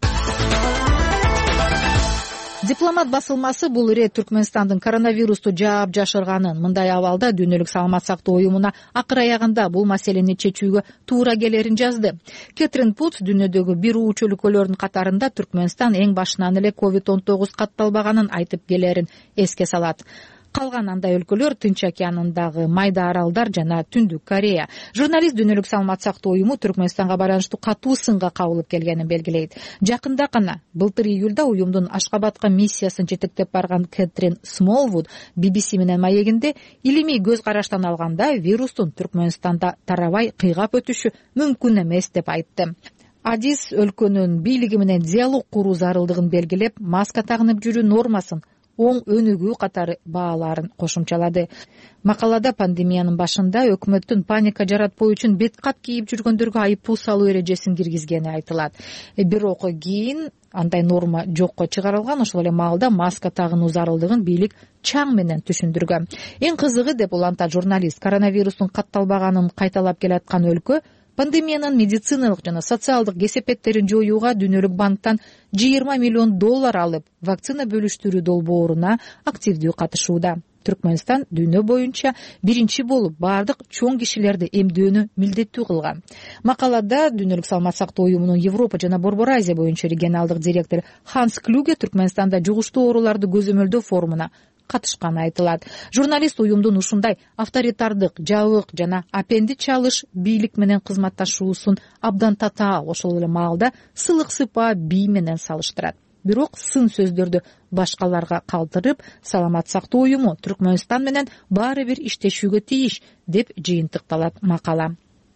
Дипломат басылмасы бул ирет Түркмөнстандын коронавирусту жаап жашырганын, мындай абалда Дүйнөлүк саламат сактоо уюмуна акыр аягында бул маселени чечүүгө туура келерин жазды. Кэтрин Пут дүйнөдөгү бир уучу өлкөлөрдүн катарында Түркмөнстан эң башынан эле COVID-19 катталбаганын айтып келерин эске салат. Калган андай өлкөлөр Тынч океанындагы Майда аралдар жана Түндүк Корея. Журналист Дүйнөлүк саламат сактоо уюму Түркмөнстанга байланыштуу катуу сынга кабылып келгенин белгилейт. Жакында гана былтыр июлда уюмдун Ашкабадка миссиясын жетектеп барган Кэтрин Смолвуд BBC менен маегинде илимий көз караштан алганда вирустун Түркмөнстанда тарабай кыйгап өтүшү мүмкүн эмес деп айтты. Адис өлкөнүн бийлиги менен диалог куруу зарылдыгын белгилеп, маска тагынып жүрүү нормасын оң өнүгүү катары бааларын кошумчалады. Макалада пандемиянын башында өкмөттүн паника жаратпоо үчүн бет кат кийип жүргөндөргө айыппул салуу эрежесин киргизгени айтылат. Бирок кийин андай норма жокко чыгарылган, ошол эле маалда маска тагынуу зарылдыгын бийлик чаң менен түшүндүргөн. Эң кызыгы деп улантат журналист, коронавирустун катталбаганын кайталап келаткан өлкө пандемиянын медициналык жана социалдык кесепеттерин жоюуга Дүйнөлүк банктан $20 миллион алып, вакцина бөлүштүрүү долбооруна активдүү катышууда. Түркмөнстан дүйнө боюнча биринчи болуп бардык чоң кишилерди эмдөөнү милдеттүү кылган. Макалада Дүйнөлүк саламат сактоо уюмунун Европа жана Борбор Азия боюнча регионалдык директор Ханс Клюге Түркмөнстанда жугуштуу ооруларды көзөмөлдөө форумуна катышканы айтылат. Журналист уюмдун ушундай авторитардык, жабык жана апенди чалыш бийлик менен кызматташуусун абдан татаал, ошол эле маалда сылык сыпаа бий менен салыштырат. Бирок сын сөздөрдү башкаларга калтырып, саламат сактоо уюму Түркмөнстан менен баары бир иштешүүгө тийиш деп жыйынтыкталат макала.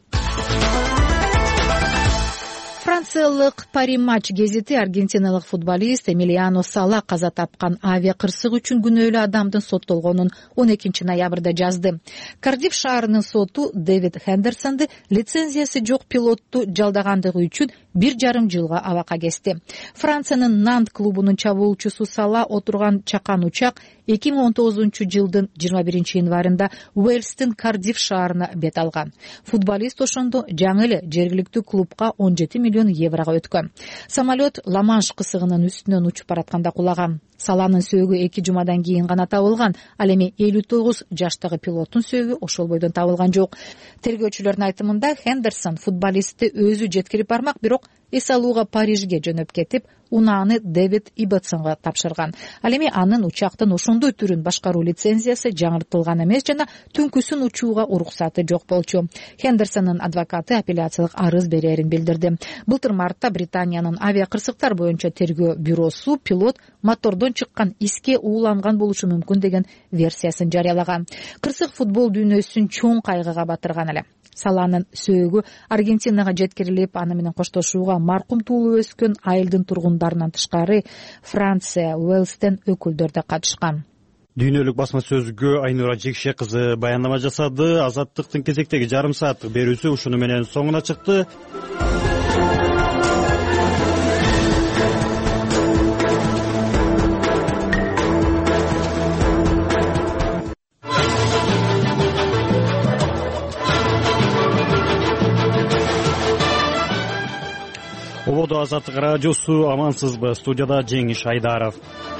Франциялык Пари матч гезити аргентиналык футболист Эмилиано Сала каза тапкан авиа кырсык үчүн күнөөлүү адамдын соттолгонун 12 ноябрда жазды. Кардиф шаарынын соту Дэвид Хендерсонду лицензиясы жок пилотту жалдагандыгы үчүн 1,5 жылга абакка кести. Франциянын Нант клубунун чабуулчусу Сала отурган чакан учак 2019 жылдын 21 январында Уэльстин Кардиф шаарына бет алган. Футболист ошондо жаңы эле жергиликтүү клубка 17 миллион еврого өткөн. Самолет Ла-Манш кысыгынын үстүнөн учуп баратканда кулаган. Саланын сөөгү 2 жумадан кийин гана табылган. Ал эми 59 жаштагы пилоттун сөөгү ошол бойдон табылган жок. Тергөөчүлөрдүн айтымында Хендерсон футболистти өзү жеткирип бармак, бирок эс алууга Парижге жөнөп кетип, унааны Дэвид Ибетсонго тапшырган. Ал эми анын учактын ошондой түрүн башкаруу лицензиясы жаңыртылган эмес жана түнкүсүн учууга уруксаты жок болчу. Хендерсондун адвокаты апелляциялык арыз берерин билдирди. Былтыр мартта Британиянын авиа кырсыктар боюнча тергөө бюросу пилот мотордон чыккан иске ууланган болушу мүмкүн деген версиясын жарыялаган. Кырсык футбол дүйнөсүн чоң кайгыга батырган эле. Саланын сөөгү Аргентинага жеткирилип, аны менен коштошууга маркум туулуп өскөн айылдын тургундарынан тышкары Франция, Уэльстен өкүлдөр да катышкан. Дүйнөлүк басма сөзгө Айнура Жекше кызы баяндама жасады. Азаттыктын кезектеги жарым сааттык берүүсү ушуну менен соңуна чыкты. Ободо Азаттык радиосу, амансызбы? Студияда Жеңиш Айдаров.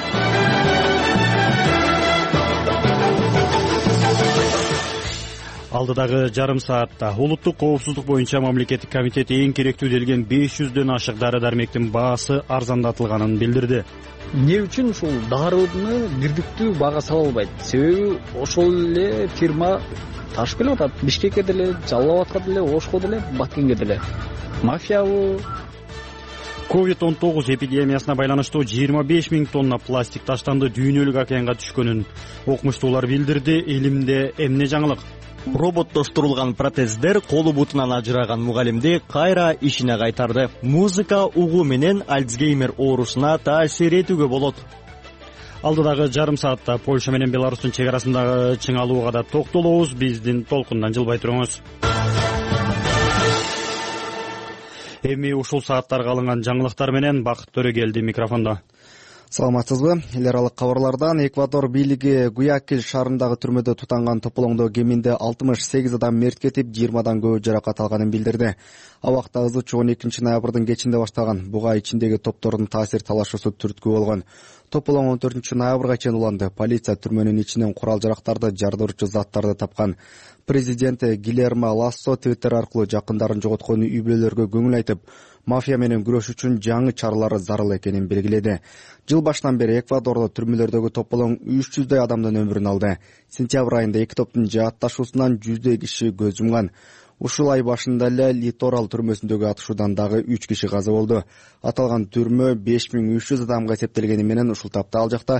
Алдыдагы жарым саатта улуттук коопсуздук боюнча мамлекеттик комитет эң керектүү делген 500дөн ашык дары-дармектин баасы арзандатылганын билдирди. Эмне үчүн ушул дарууну бирдиктүү баага сала албайт? Себеби ошол эле фирма ташып келип атат. Бишкекке деле, Жалал Абадка деле, Ошко деле, Баткенге деле. Мафиябы? COVID-19 эпидемиясына байланыштуу 25 000 тонна пластик таштанды дүйнөлүк океанга түшкөнүн окумуштуулар билдирди. Элимде эмне жаңылык? Роботтоштурулган протездер колу бутунан ажыраган мугалимди кайра ишине кайтарды. Музыка угуу менен Альцгеймер оорусуна таасир этүүгө болот. Алдыдагы жарым саатта Польша менен Беларустун чек арасындагы чыңалууга да токтолобуз. Биздин толкундан жылбай туруңуз. Эми ушул сааттарга алынган жаңылыктар менен Бакыт Төрөгелди микрофондо. Саламатсызбы? Эл аралык кабарлардан Эквадор бийлиги Гуякил шаарындагы түрмөдө тутанган тополоңдоо кеминде 68 адам мерт кетип, 20дан көбү жаракат алганын билдирди. Абакта ызы 12 ноябрдын кечинде башталган. Буга ичиндеги топтордун таасир талашуусу түрткү болгон. Тополоң 14 ноябрга чейин уланды. Полиция түрмөнүн ичинен курал жарактарды, жардыруучу заттарды тапкан. Президент Гильермо Лассо Твиттер аркылуу жакындарын жоготкон үй бүлөлөргө көңүл айтып, мафия менен күрөш үчүн жаңы чаралар зарыл экенин белгиледи. Жыл башынан бери Эквадордо түрмөлөрдөгү тополоң 300дөй адамдын өмүрүн алды. Сентябрь айында эки топтун жаатташуусунан 100дөй киши көз жумган. Ушул ай башында эле Литорал түрмөсүндөгү атышуудан дагы 3 киши каза болду. Аталган түрмө 5300 адамга эсептелгени менен ушул тапта ал жакта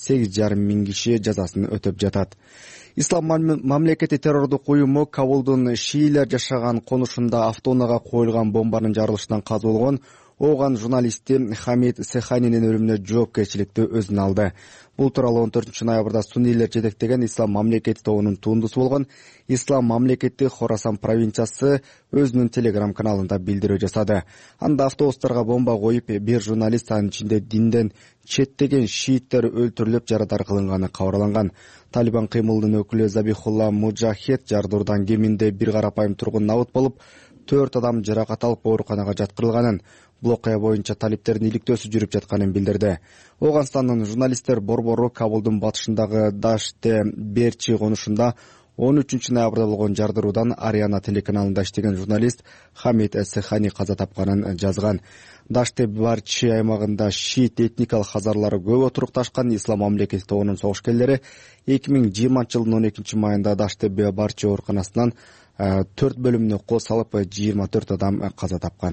8,5 киши жазасын өтөп жатат. Ислам мамлекети террордук уюму Кабулдун шиилер жашаган конушунда автоунаага коюлган бомбанын жарылышынан каза болгон ооган журналисти Хамид Сеханинин өлүмүнө жоопкерчиликти өзүнө алды. Бул тууралуу 14 ноябрда суннийлер жетектеген Ислам мамлекети тобунун тундусу болгон Ислам мамлекети Хорасан провинциясы өзүнүн телеграм каналында билдирүү жасады. Анда автобустарга бомба коюп, бир журналист анын ичинде динден четтеген шииттер өлтүрүлүп, жарадар кылынганы кабарланган. Талибан кыймылынын өкүлү Забихулла Муджахед жардыруудан кеминде бир карапайым тургун набыт болуп, 4 адам жаракат алып ооруканага жаткырылганын, бул окуя боюнча талиптердин иликтөөсү жүрүп жатканын билдирди. Оганстандын журналисттер борбору Кабулдун батышындагы Даште Берчи конушунда 13 ноябрда болгон жардыруудан Ариана телеканалында иштеген журналист Хамид Сехани каза тапканын жазган. Даште Берчи аймагында шиит этникалык хазарлары көп отурукташкан. Ислам мамлекети тобунун согушкерлери 2020 жылдын 12 майында Даште Берчи ооруканасынан 4 бөлүмүнө кол салып 24 адам каза тапкан.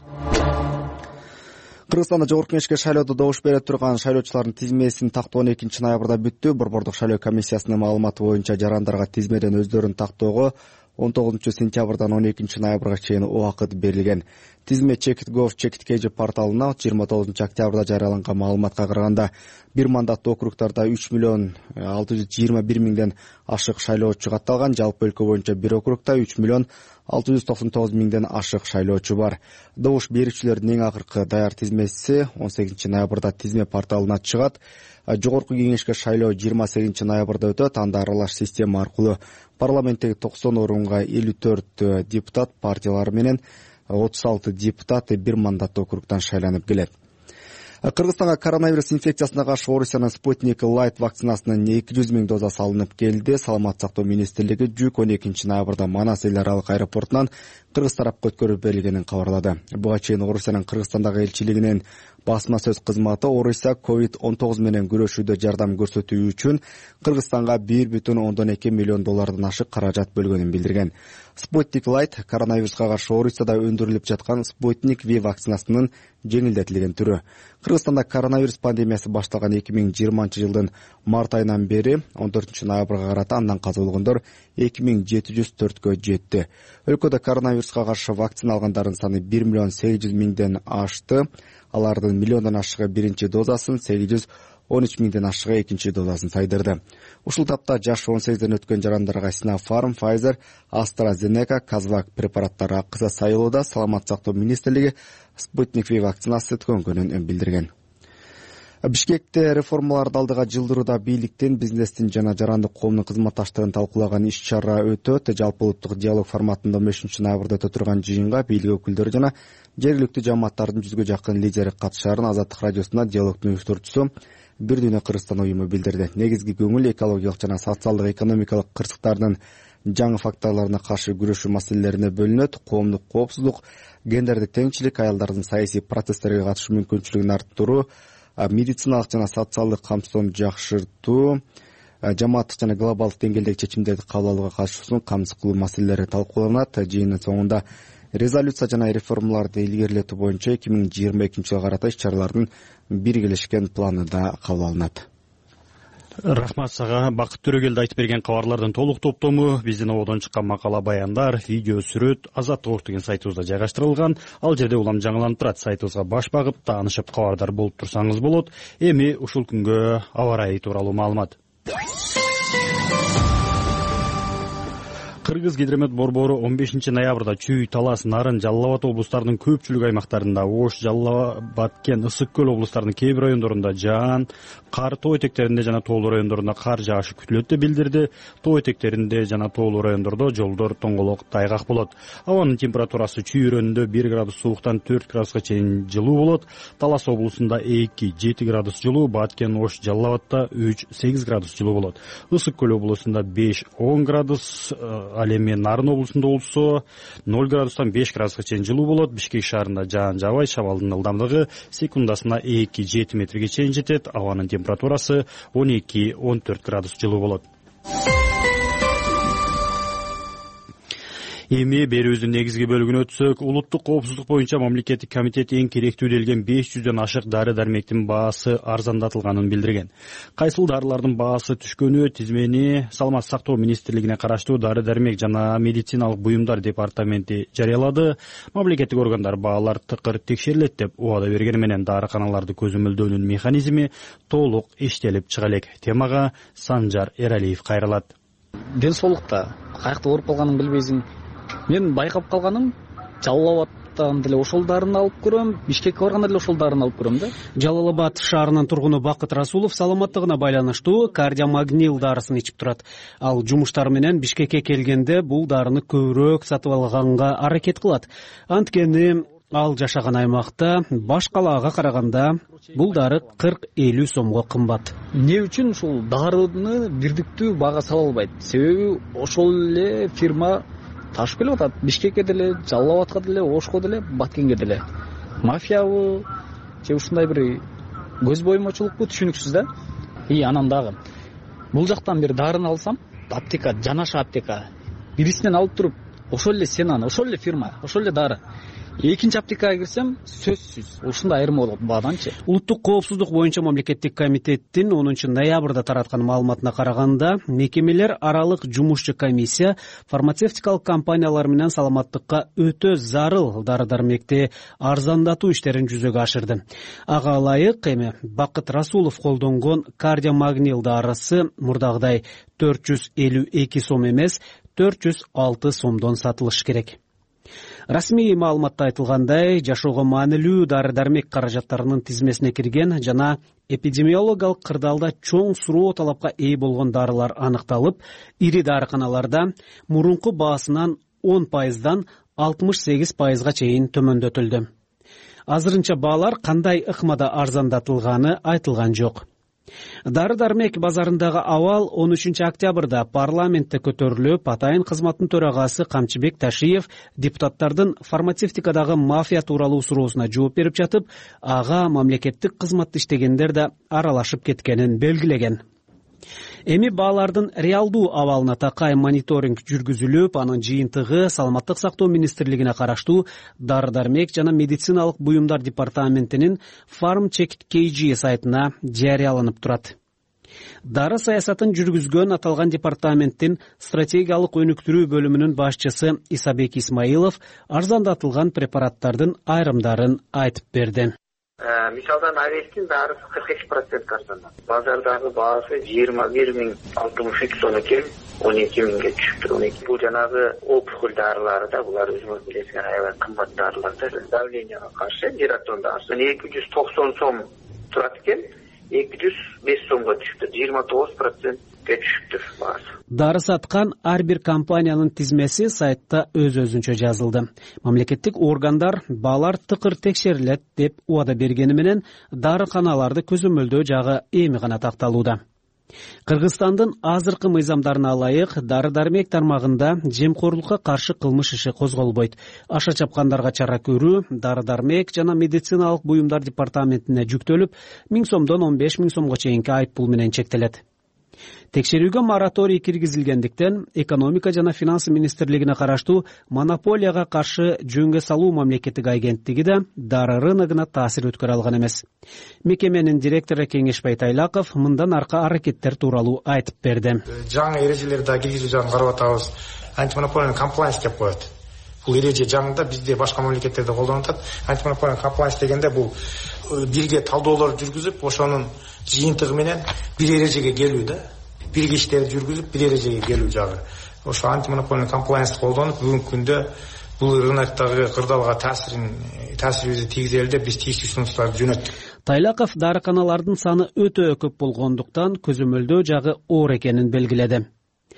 Кыргызстанда жогорку кеңешке шайлоодо добуш бере турган шайлоочулардын тизмесин тактоо 12 ноябрда бүттү. Борбордук шайлоо комиссиясынын маалыматы боюнча жарандарга тизмеден өздөрүн тактоого 19 сентябрдан 12 ноябрга чейин убакыт берилген. Тизме Chekit.gov порталына 29 октябрда жарыяланган маалыматка караганда, бир мандаттуу округдарда 3,621,000ден ашык шайлоочу катталган. Жалпы өлкө боюнча бир округда 3,699,000ден ашык шайлоочу бар. Добуш берүүчүлөрдүн эң акыркы даяр тизмеси 18 ноябрда тизме порталына чыгат. Жогорку кеңешке шайлоо 28 ноябрда өтөт. Анда аралаш система аркылуу парламенттеги 90 орунга 54 депутат партиялар менен 36 депутат 1 мандаттуу округтан шайланып келет. Кыргызстанга коронавирус инфекциясына каршы Орусиянын Спутник Light вакцинасынын 200 000 доза салынып келди. Саламат сактоо министрлиги жүк 12 ноябрда Манас эл аралык аэропортунан кыргыз тарапка өткөрүп берилгенин кабарлады. Буга чейин Орусиянын Кыргызстандагы элчилигинин басма сөз кызматы Орусия COVID-19 менен күрөшүүдө жардам көрсөтүү үчүн Кыргызстанга 1,2 миллион доллардан ашык каражат бөлгөнүн билдирген. Sputnik Light коронавируска каршы Орусияда өндүрүлүп жаткан Sputnik V вакцинасынын жеңилдетилген түрү. Кыргызстанда коронавирус пандемиясы башталган 2020 жылдын март айынан бери 14 ноябрга карата андан каза болгондор 2704кө жетти. Өлкөдө коронавируска каршы вакцина алгандардын саны 1 миллион 800 миңден ашты. Алардын миллиондон ашыгы биринчи дозасын, 813 миңден ашыгы экинчи дозасын сайдырды. Ушул тапта жаш 18ден өткөн жарандарга Sinopharm, Pfizer, AstraZeneca, Kazvak препараттары акысы сайылууда. Саламат сактоо министрлиги Sputnik V вакцинасы өткөнгөнүн билдирген. Бишкекте реформаларды алдыга жылдырууда бийликтин, бизнестин жана жарандык коомдун кызматташтыгын талкуулаган иш-чара өтөт. Жалпы улуттук диалог форматында 15 ноябрда өтө турган жыйынга бийлик өкүлдөрү жана жергиликтүү жамааттардын 100гө жакын лидери катышаарын Азаттык радиосуна диалогдун уюштуруучусу Бир Дүйнө Кыргызстан уюму билдирди. Негизги көңүл экологиялык жана социалдык экономикалык кырсыктардын жаңы факторлоруна каршы күрөшүү маселелерине бөлүнөт. Коомдук коопсуздук, гендердик теңчилик, аялдардын саясий процесстерге катышуу мүмкүнчүлүгүн арттыруу, медициналык жана социалдык камсыздоону жакшыртуу, жамааттык жана глобалдык деңгээлдеги чечимдерди кабыл алууга катышуусун камсыз кылуу маселелери талкууланат. Жыйындын соңунда резолюция жана реформаларды илгерилетүү боюнча 2022 жылга карата иш-чаралардын биргелешкен планы да кабыл алынат. Рахмат сага. Бакыт Төрөгелди айтып берген кабарлардын толук топтому биздин ободон чыккан макала, баяндар, видео, сүрөт Азаттык деген сайтыбызда жайгаштырылган. Ал жерде улам жаңыланып турат. Сайтыбызга баш багып, таанышып кабардар болуп турсаңыз болот. Эми ушул күнгө аба ырайы тууралуу маалымат. Кыргыз гидромет борбору 15 ноябрда Чүй, Талас, Нарын, Жалал Абад облустарынын көпчүлүк аймактарында, Ош, Жалал Абад, Кен, Ысык көл облустарынын кээ бир райондорунда жаан, кар, тоо этектеринде жана тоолуу райондорунда кар жаашы күтүлөт деп билдирди. Тоо этектеринде жана тоолуу райондордо жолдор тоңголок, тайгак болот. Абанын температурасы Чүй өрөөнүндө 1 градус сууктан 4 градуска чейин жылуу болот. Талас облусунда 2-7 градус жылуу, Баткен, Ош, Жалал Абадта 3-8 градус жылуу болот. Ысык көл облусунда 5-10 градус, ал эми Нарын облусунда болсо 0 градустан 5 градуска чейин жылуу болот. Бишкек шаарында жаан жаабай, шабалдын ылдамдыгы секундасына 2-7 метрге чейин жетет. Абанын температурасы 12-14 градус жылуу болот. Эми берүүбүздүн негизги бөлүгүнө өтсөк, улуттук коопсуздук боюнча мамлекеттик комитет эң керектүү делген 500дөн ашык дары-дармектин баасы арзандатылганын билдирген. Кайсыл дарылардын баасы түшкөнү тизмени Саламат сактоо министрлигине караштуу дары-дармек жана медициналык буюмдар департаменти жарыялады. Мамлекеттик органдар баалар тыкыр текшерилет деп убада бергени менен дарыканаларды көзөмөлдөөнүн механизми толук иштелип чыга элек. Темага Санжар Эралиев кайрылат. Ден соолукта каякта ооруп калганын билбейсиң. Мен байкап калганым Жалал Абадтан деле ошол дарыны алып көрөм, Бишкекке барганда деле ошол дарыны алып көрөм да. Жалал Абад шаарынын тургуну Бакыт Расулов саламаттыгына байланыштуу кардиомагнил дарысын ичип турат. Ал жумуштар менен Бишкекке келгенде бул дарыны көбүрөөк сатып алганга аракет кылат. Анткени ал жашаган аймакта баш калаага караганда бул дары 40-50 сомго кымбат. Эмне үчүн ушул дарыны бирдиктүү баага сала албайт? Себеби ошол эле фирма ташып келип атат. Бишкекке деле, Жалал Абадка деле, Ошко деле, Баткенге деле. Мафиябы же ушундай бир көз боймочулукпу түшүнүксүз да. Анан дагы бул жактан бир дарыны алсам, аптека, жанаша аптека бирисинен алып туруп, ошол эле сенан, ошол эле фирма, ошол эле дары. Экинчи аптекага кирсем, сөзсүз ушундай айырма болот бааданчы. Улуттук коопсуздук боюнча мамлекеттик комитеттин 10 ноябрда тараткан маалыматына караганда, мекемелер аралык жумушчу комиссия фармацевтикалык компаниялар менен саламаттыкка өтө зарыл дары-дармекти арзандатуу иштерин жүзөгө ашырды. Ага ылайык эми Бакыт Расулов колдонгон кардиомагнил дарысы мурдагыдай 452 сом эмес, 406 сомдон сатылыш керек. Расмий маалыматта айтылгандай, жашоого маанилүү дары-дармек каражаттарынын тизмесине кирген жана эпидемиологиялык кырдаалда чоң суроо талапка ээ болгон дарылар аныкталып, ири дарыканаларда мурунку баасынан 10%дан 68%га чейин төмөндөтүлдү. Азырынча баалар кандай ыкмада арзандатылганы айтылган жок. Дары-дармек базарындагы абал 13 октябрда парламентте көтөрүлүп, атайын кызматтын төрагасы Камчыбек Ташиев депутаттардын фармацевтикадагы мафия тууралуу суроосуна жооп берип жатып, ага мамлекеттик кызматта иштегендер да аралашып кеткенин белгилеген. Эми баалардын реалдуу абалына такай мониторинг жүргүзүлүп, анын жыйынтыгы Саламаттык сактоо министрлигине караштуу Дары-дармек жана медициналык буюмдар департаментинин Farmcheck KG сайтына жарыяланып турат. Дары саясатын жүргүзгөн аталган департаменттин стратегиялык өнүктүрүү бөлүмүнүн башчысы Исабек Исмаилов арзандатылган препараттардын айрымдарын айтып берди. Мисалдан Авестин дарысы 43% арзанат. Базардагы баасы 21.063 сом экен, 12.000ге түшүптүр. Бул жанагы опухоль дарылары да, булар өзүңүз билесиңер, аябай кымбат дарылар. Давленияга каршы диратон дарысы 290 сом турат экен, 205 сомго түшүптүр. 29% түшүптүр баасы. Дары саткан ар бир компаниянын тизмеси сайтта өз-өзүнчө жазылды. Мамлекеттик органдар баалар тыкыр текшерилет деп убада бергени менен дарыканаларды көзөмөлдөө жагы эми гана такталууда. Кыргызстандын азыркы мыйзамдарына ылайык дары-дармек тармагында жемкорлукка каршы кылмыш иши козголбойт. Аша чапкандарга чара көрүү дары-дармек жана медициналык буюмдар департаментине жүктөлүп, 1000 сомдон 15 000 сомго чейинки айыппул менен чектелет. Текшерүүгө мораторий киргизилгендиктен экономика жана финансы министрлигине караштуу монополияга каршы жөнгө салуу мамлекеттик агенттиги да дары рыногуна таасир өткөрө алган эмес. Мекеменин директору Кеңешбай Тайлаков мындан аркы аракеттер тууралуу айтып берди. Жаңы эрежелерди да киргизүү жагын карап атабыз. Антимонополиялык комплайнс деп коет. Бул эреже жаңында бизде башка мамлекеттерде колдонуп атат. Антимонополиялык комплайнс дегенде бул бирге талдоолор жүргүзүп, ошонун жыйынтыгы менен бир эрежеге келүү да. Бирге иштерди жүргүзүп, бир эрежеге келүү жагы. Ошо антимонополиялык комплайнс колдонуп, бүгүнкү күндө бул рыноктогу кырдаалга таасирибизди тийгизели деп биз тийиштүү сунуштарды жөнөттүк. Тайлаков дарыканалардын саны өтө көп болгондуктан көзөмөлдөө жагы оор экенин белгиледи.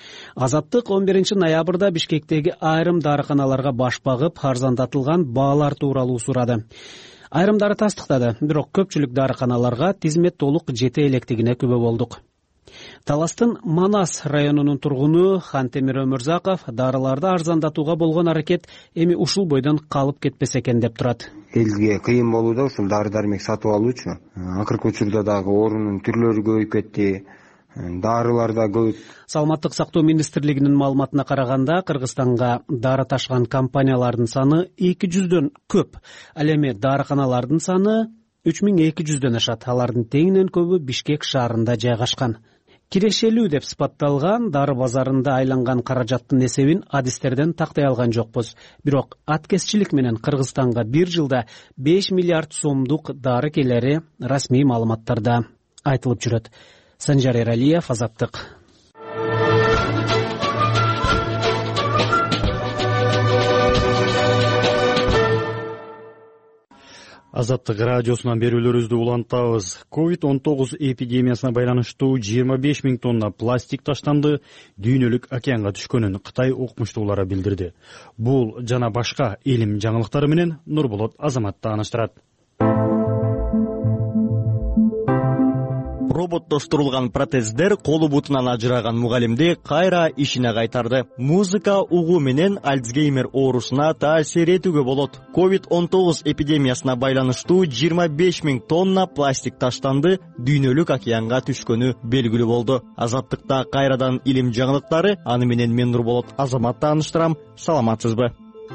Азаттык 11 ноябрда Бишкектеги айрым дарыканаларга баш багып, арзандатылган баалар тууралуу сурады. Айрымдары тастыктады, бирок көпчүлүк дарыканаларга тизмет толук жете электигине күбө болдук. Таластын Манас районунун тургуну Хантемир Өмүрзаков дарыларды арзандатууга болгон аракет эми ушул бойдон калып кетпес экен деп турат. Элге кыйын болууда ушул дары-дармек сатып алуучу. Акыркы учурда дагы орунун түрлөрү көбөйүп кетти. Дарылар да көп. Саламаттык сактоо министрлигинин маалыматына караганда, Кыргызстанга дары ташыган компаниялардын саны 200дөн көп. Ал эми дарыканалардын саны 3200дөн ашат. Алардын теңинен көбү Бишкек шаарында жайгашкан. Кирешелүү деп сыпатталган дары базарында айланган каражаттын эсебин адистерден тактай алган жокпуз. Бирок аткезчилик менен Кыргызстанга бир жылда 5 миллиард сомдук дары келери расмий маалыматтарда айтылып жүрөт. Санжар Эралиев, Азаттык. Азаттык радиосунан берүүлөрүбүздү улантабыз. COVID-19 эпидемиясына байланыштуу 25 000 тонна пластик таштанды дүйнөлүк океанга түшкөнүн Кытай окумуштуулары билдирди. Бул жана башка илим жаңылыктары менен Нурболот Азамат тааныштырат. Роботтоштурулган протездер колу бутунан ажыраган мугалимди кайра ишине кайтарды. Музыка угуу менен Альцгеймер оорусуна таасир этүүгө болот. COVID-19 эпидемиясына байланыштуу 25 000 тонна пластик таштанды дүйнөлүк океанга түшкөнү белгилүү болду. Азаттыкта кайрадан илим жаңылыктары, аны менен мен Нурболот Азамат тааныштырам. Саламатсызбы?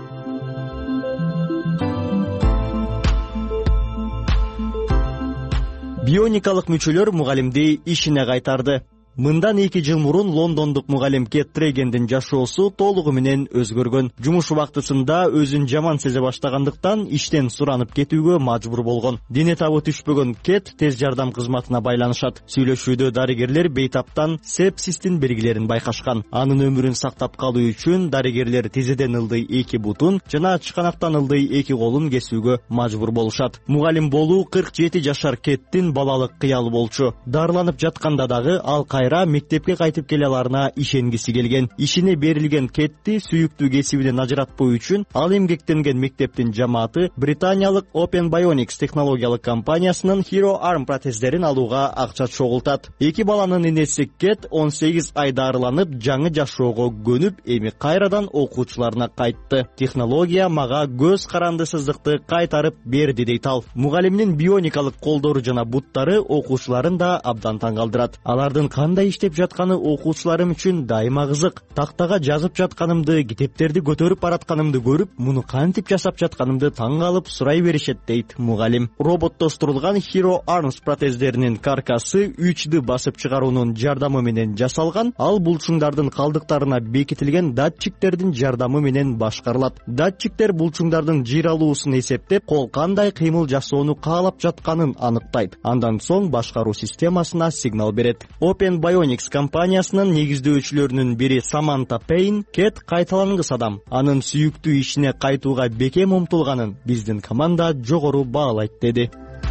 Бионикалык мүчөлөр мугалимди ишине кайтарды. Мындан 2 жыл мурун лондондук мугалим Кет Трегендин жашоосу толугу менен өзгөргөн. Жумуш убактысында өзүн жаман сезе баштагандыктан иштен суранып кетүүгө мажбур болгон. Дене табы түшпөгөн Кет тез жардам кызматына байланышат. Сүйлөшүүдө дарыгерлер бейтаптан сепсистин белгилерин байкашкан. Анын өмүрүн сактап калуу үчүн дарыгерлер тизеден ылдый 2 бутун жана чыканактан ылдый 2 колун кесүүгө мажбур болушат. Мугалим болуу 47 жашар Кеттин балалык кыялы болчу. Дарыланып жатканда дагы ал кайра мектепке кайтып келе аларына ишенгиси келген. Ишине берилген Кетти сүйүктүү кесибинен ажыратпоо үчүн ал эмгектенген мектептин жамааты британиялык Open Bionics технологиялык компаниясынын Hero Arm протездерин алууга акча чогултат. Эки баланын энеси Кет 18 айда арыланып, жаңы жашоого көнүп, эми кайрадан окуучуларына кайтты. Технология мага көз карандысыздыкты кайтарып берди дейт ал. Мугалимдин бионикалык колдору жана буттары окуучуларын да абдан таң калтырат. Алардын кандай иштеп жатканы окуучуларым үчүн дайыма кызык. Тактага жазып жатканымды, китептерди көтөрүп баратканымды көрүп, муну кантип жасап жатканымды таң калып сурай беришет дейт мугалим. Роботтоштурулган Hero Arms протездеринин каркасы 3D басып чыгаруунун жардамы менен жасалган. Ал булчуңдардын калдыктарына бекитилген датчиктердин жардамы менен башкарылат. Датчиктер булчуңдардын жыйралуусун эсептеп, кол кандай кыймыл жасоону каалап жатканын аныктайт. Андан соң башкаруу системасына сигнал берет. Open Bionics компаниясынын негиздөөчүлөрүнүн бири Саманта Пейн Кет кайталангыс адам. Анын сүйүктүү ишине кайтууга бекем умтулганын биздин команда жогору баалайт деди.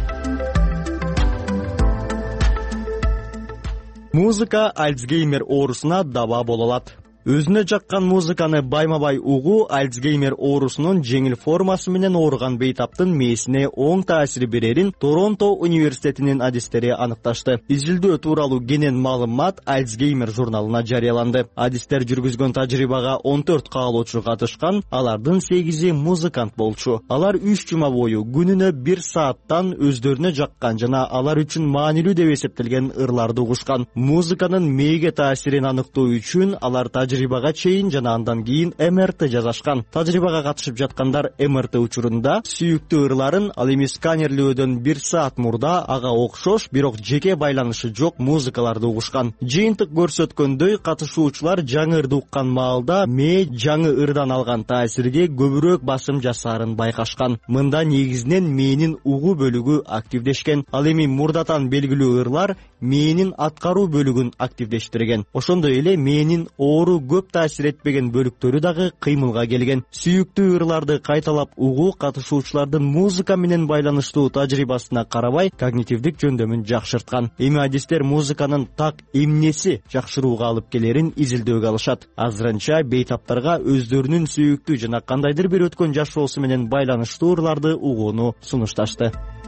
Музыка Альцгеймер оорусуна даба боло алат. Өзүнө жаккан музыканы байма-бай угуу Альцгеймер оорусунун жеңил формасы менен ооруган бейтаптын мээсине оң таасир берерин Торонто университетинин адистери аныкташты. Изилдөө тууралуу кенен маалымат Альцгеймер журналына жарыяланды. Адистер жүргүзгөн тажрыйбага 14 каалоочу катышкан, алардын 8-и музыкант болчу. Алар 3 жума бою күнүнө 1 сааттан өздөрүнө жаккан жана алар үчүн маанилүү деп эсептелген ырларды угушкан. Музыканын мээге таасирин аныктоо үчүн алар тажрыйбага чейин жана андан кийин МРТ жасашкан. Тажрыйбага катышып жаткандар МРТ учурунда сүйүктүү ырларын ал эми сканерлөөдөн 1 саат мурда ага окшош, бирок жеке байланышы жок музыкаларды угушкан. Жыйынтык көрсөткөндөй, катышуучулар жаңы ырды уккан маалда мээ жаңы ырдан алган таасирге көбүрөөк басым жасаарын байкашкан. Мында негизинен мээнин угуу бөлүгү активдешкен. Ал эми мурдатан белгилүү ырлар мээнин аткаруу бөлүгүн активдештирген. Ошондой эле мээнин оору көп таасир этпеген бөлүктөрү дагы кыймылга келген. Сүйүктүү ырларды кайталап угуу катышуучулардын музыка менен байланыштуу тажрыйбасына карабай когнитивдик жөндөмүн жакшырткан. Эми адистер музыканын так эмнеси жакшырууга алып келерин изилдөөгө алышат. Азырынча бейтаптарга өздөрүнүн сүйүктүү жана кандайдыр бир өткөн жашоосу менен байланыштуу ырларды угууну сунушташты.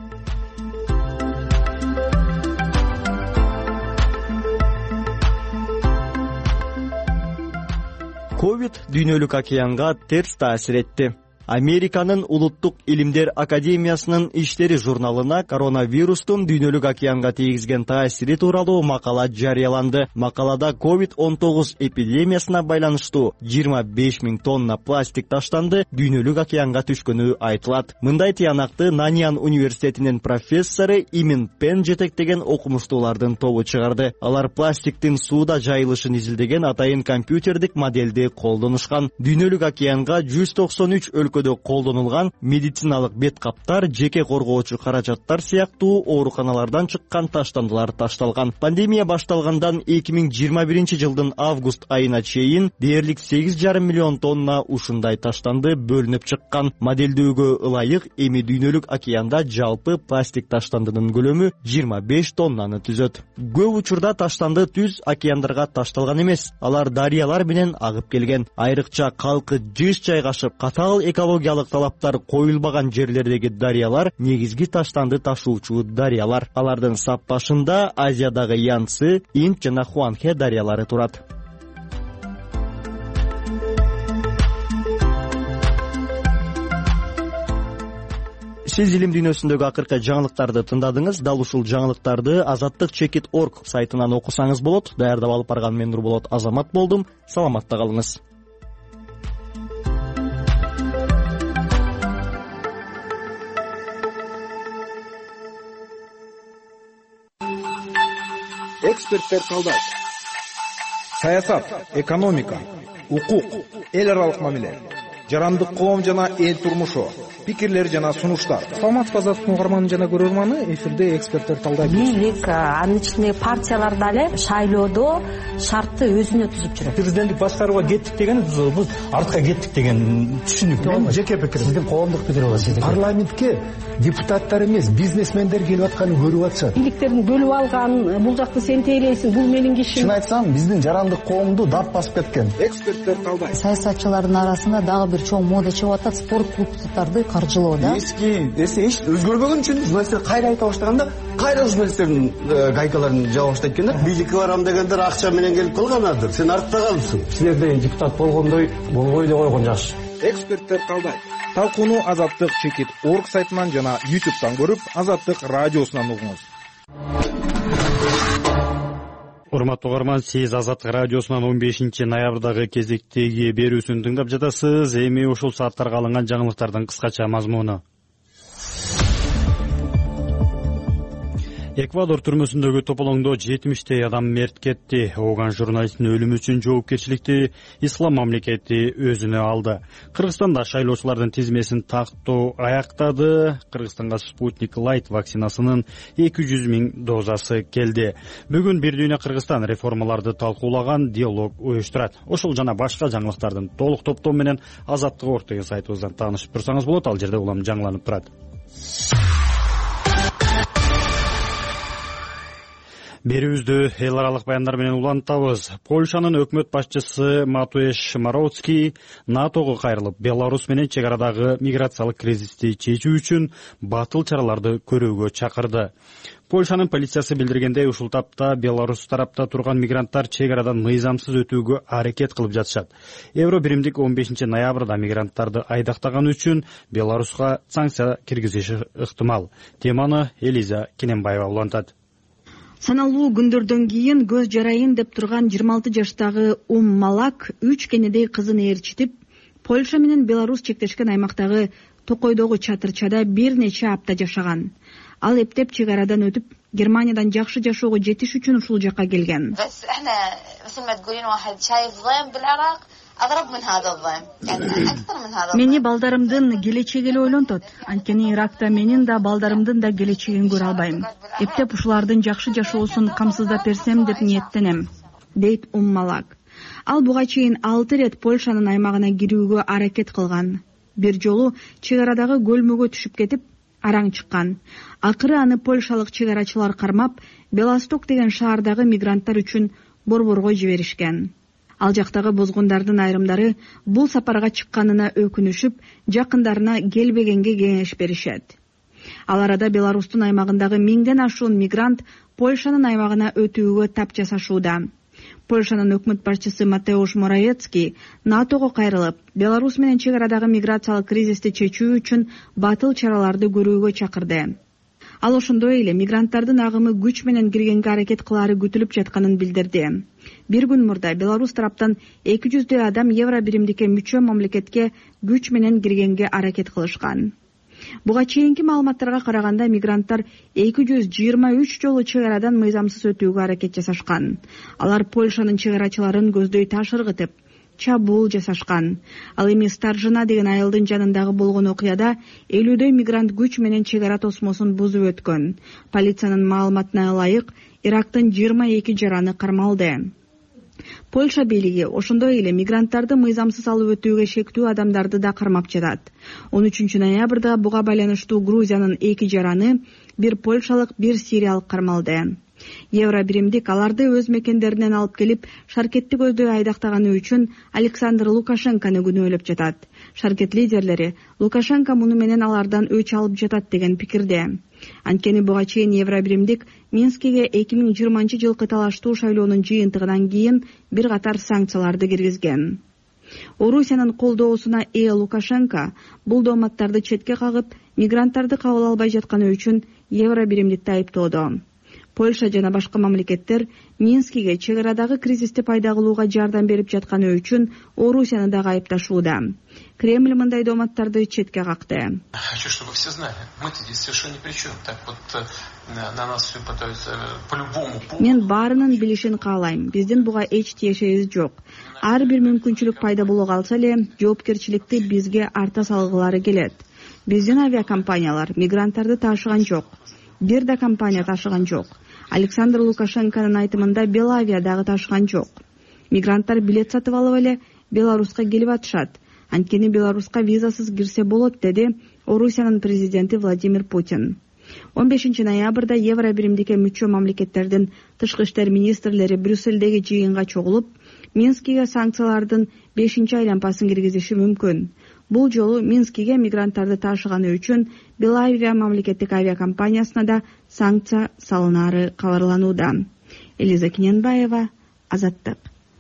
Ковид дүйнөлүк океанга терс таасир этти. Американын Улуттук илимдер академиясынын иштери журналына коронавирустун дүйнөлүк океанга тийгизген таасири тууралуу макала жарыяланды. Макалада COVID-19 эпидемиясына байланыштуу 25 000 тонна пластик таштанды дүйнөлүк океанга түшкөнү айтылат. Мындай тыянакты Наньян университетинин профессору Имин Пен жетектеген окумуштуулардын тобу чыгарды. Алар пластиктин сууда жайылышын изилдеген атайын компьютердик модельди колдонушкан. Дүйнөлүк океанга 193 өлкөдө колдонулган медициналык бет каптар, жеке коргоочу каражаттар сыяктуу ооруканалардан чыккан таштандылар ташталган. Пандемия башталгандан 2021 жылдын август айына чейин дээрлик 8,5 миллион тонна ушундай таштанды бөлүнүп чыккан. Моделдөөгө ылайык эми дүйнөлүк океанда жалпы пластик таштандынын көлөмү 25 тоннаны түзөт. Көп учурда таштанды түз океандарга ташталган эмес, алар дарыялар менен агып келген. Айрыкча калкы жыш жайгашып, катаал экологиялык талаптар коюлбаган жерлердеги дарыялар негизги таштанды ташуучу дарыялар. Алардын сап башында Азиядагы Янцзы, Инд жана Хуанхэ дарыялары турат. Сиз илим дүйнөсүндөгү акыркы жаңылыктарды тыңдадыңыз. Дал ушул жаңылыктарды azattik.org сайтынан окусаңыз болот. Даярдап алып барган мен Нурболот Азамат болдум. Саламатта калыңыз. Эксперттер талдайт. Саясат, экономика, укук, эл аралык мамиле. жарандык коом жана эл турмушу, пикирлер жана сунуштар. саламатсызбы азаттык угарманы жана көрөрманы, эфирде эксперттер талдайт. Бийлик, анын ичинде партиялар дагы шайлоодо шартты өзүнө түзүп жүрөт. Президенттик башкарууга кеттик деген биз артка кеттик деген түшүнүк. Мен жеке пикирим. Сиздин коомдук пикир бар. Парламентке депутаттар эмес, бизнесмендер келип атканын көрүп атышат. Бийликтерин бөлүп алган, бул жакты сен тейлейсиң, бул менин кишим. Чын айтсам, биздин жарандык коомду дарт басып кеткен. Эксперттер талдайт. Саясатчылардын арасында дагы бир чоң мода чыгып атат, спорт клубдарды каржылоо да. Эч өзгөрбөгөн үчүн журналисттер кайра айта баштаганда, кайра журналисттердин гайкаларын жаба баштайт экендер. Бийликке барам дегендер акча менен келип калганадыр. Сен артта калыпсың. Силерден депутат болгондой болбой эле койгон жакшы. Эксперттер талдайт. Талкууну Азаттык чекит орг сайтынан жана YouTube'дан көрүп, Азаттык радиосунан угуңуз. Урматтуу угарман, сиз Азаттык радиосунан 15 ноябрдагы кезектеги берүүсүн тыңдап жатасыз. Эми ушул сааттарга алынган жаңылыктардын кыскача мазмуну. Эквадор түрмөсүндөгү тополоңдо 70 адам мерт кетти. Ооган журналисттин өлүмү үчүн жоопкерчиликти ислам мамлекети өзүнө алды. Кыргызстанда шайлоочулардын тизмесин тактоо аяктады. Кыргызстанга Спутник Light вакцинасынын 200 000 дозасы келди. Бүгүн Бир дүйнө Кыргызстан реформаларды талкуулаган диалог уюштурат. Ошол жана башка жаңылыктардын толук топтому менен Азаттык орг деген сайтыбыздан таанышып турсаңыз болот. Ал жерде улам жаңыланып турат. Берүүбүздү эл аралык баяндар менен улантабыз. Польшанын өкмөт башчысы Матуеш Моравицкий НАТОго кайрылып, Беларусь менен чек арадагы миграциялык кризисти чечүү үчүн батыл чараларды көрүүгө чакырды. Польшанын полициясы билдиргендей, ушул тапта Беларусь тарапта турган мигранттар чек арадан мыйзамсыз өтүүгө аракет кылып жатышат. Евро биримдик 15 ноябрда мигранттарды айдактаган үчүн Беларуска санкция киргизиши ыктымал. Теманы Элиза Кененбаева улантат. Саналуу күндөрдөн кийин көз жарайын деп турган 26 жаштагы Малак 3 кенедей кызын ээрчитип, Польша менен Беларусь чектешкен аймактагы Токойдогу чатырчада бир нече апта жашаган. Ал эптеп чек арадан өтүп, Германиядан жакшы жашоого жетиш үчүн ушул жакка келген. Мени балдарымдын келечеги эле ойлонтот. Анткени Иракта менин да балдарымдын да келечегин көрө албайм. Эптеп ушулардын жакшы жашоосун камсыздап берсем деп ниеттенем, дейт Малак. Ал буга чейин 6 рет Польшанын аймагына кирүүгө аракет кылган. Бир жолу чек арадагы көлмөгө түшүп кетип, араң чыккан. Акыры аны польшалык чек арачылар кармап, Белосток деген шаардагы мигранттар үчүн борборго жиберишкен. Ал жактагы бозгундардын айрымдары бул сапарга чыкканына өкүнүшүп, жакындарына келбегенге кеңеш беришет. Ал арада Беларустун аймагындагы 1000ден ашуун мигрант Польшанын аймагына өтүүгө тап жасашууда. Польшанын өкмөт башчысы Матеуш Моравицкий НАТОго кайрылып, Беларусь менен чек арадагы миграциялык кризисти чечүү үчүн батыл чараларды көрүүгө чакырды. Ал ошондой эле мигранттардын агымы күч менен киргенге аракет кылаары күтүлүп жатканын билдирди. Бир күн мурда Беларусь тараптан 200 адам евро биримдикке мүчө мамлекетке күч менен киргенге аракет кылышкан. Буга чейинки маалыматтарга караганда мигранттар 223 жолу чек арадан мыйзамсыз өтүүгө аракет жасашкан. Алар Польшанын чек арачыларын көздөй таш ыргытып, чабуул жасашкан. Ал эми Старжына деген айылдын жанындагы болгон окуяда 50дөй мигрант күч менен чек ара тосмосун бузуп өткөн. Полициянын маалыматына ылайык, Ирактын 22 жараны кармалды. Польша бийлиги ошондой эле мигранттарды мыйзамсыз алып өтүүгө шектүү адамдарды да кармап жатат. 13 ноябрда буга байланыштуу Грузиянын 2 жараны, бир польшалык, бир сириялык кармалды. Евро биримдик аларды өз мекендеринен алып келип, шаркетти көздөй айдактаганы үчүн Александр Лукашенкону күнөөлөп жатат. Шаркет лидерлери Лукашенко муну менен алардан өч алып жатат деген пикирде. Анткени буга чейин евро биримдик Минскиге 2020 жылкы талаштуу шайлоонун жыйынтыгынан кийин бир катар санкцияларды киргизген. Орусиянын колдоосуна ээ Лукашенко бул дооматтарды четке кагып, мигранттарды кабыл албай жатканы үчүн евро биримдикти айыптоодо. Польша жана башка мамлекеттер Минскиге чек арадагы кризисти пайда кылууга жардам берип жатканы үчүн Орусияны дагы айыпташууда. Кремль мындай дооматтарды четке какты. Хочу, чтобы все знали, мы-то здесь совершенно ни при чем. Так вот на нас все пытаются по любому поводу. Мен баарынын билишин каалайм. Биздин буга эч тиешебиз жок. Ар бир мүмкүнчүлүк пайда боло калса эле жоопкерчиликти бизге арта салгылары келет. Биздин авиакомпаниялар мигранттарды ташыган жок. Бир да компания ташыган жок. Александр Лукашенконун айтымында Белавия дагы ташыган жок. Мигранттар билет сатып алып эле Беларуска келип атышат. Анткени Беларуска визасыз кирсе болот, деди Орусиянын президенти Владимир Путин. 15 ноябрда Евро биримдикке мүчө мамлекеттердин тышкы иштер министрлери Брюссельдеги жыйынга чогулуп, Минскиге санкциялардын 5-айлампасын киргизиши мүмкүн. Бул жолу Минскиге мигранттарды ташыганы үчүн Белавия мамлекеттик авиакомпаниясына да санкция салынары кабарланууда. Элиза Кененбаева, Азаттык.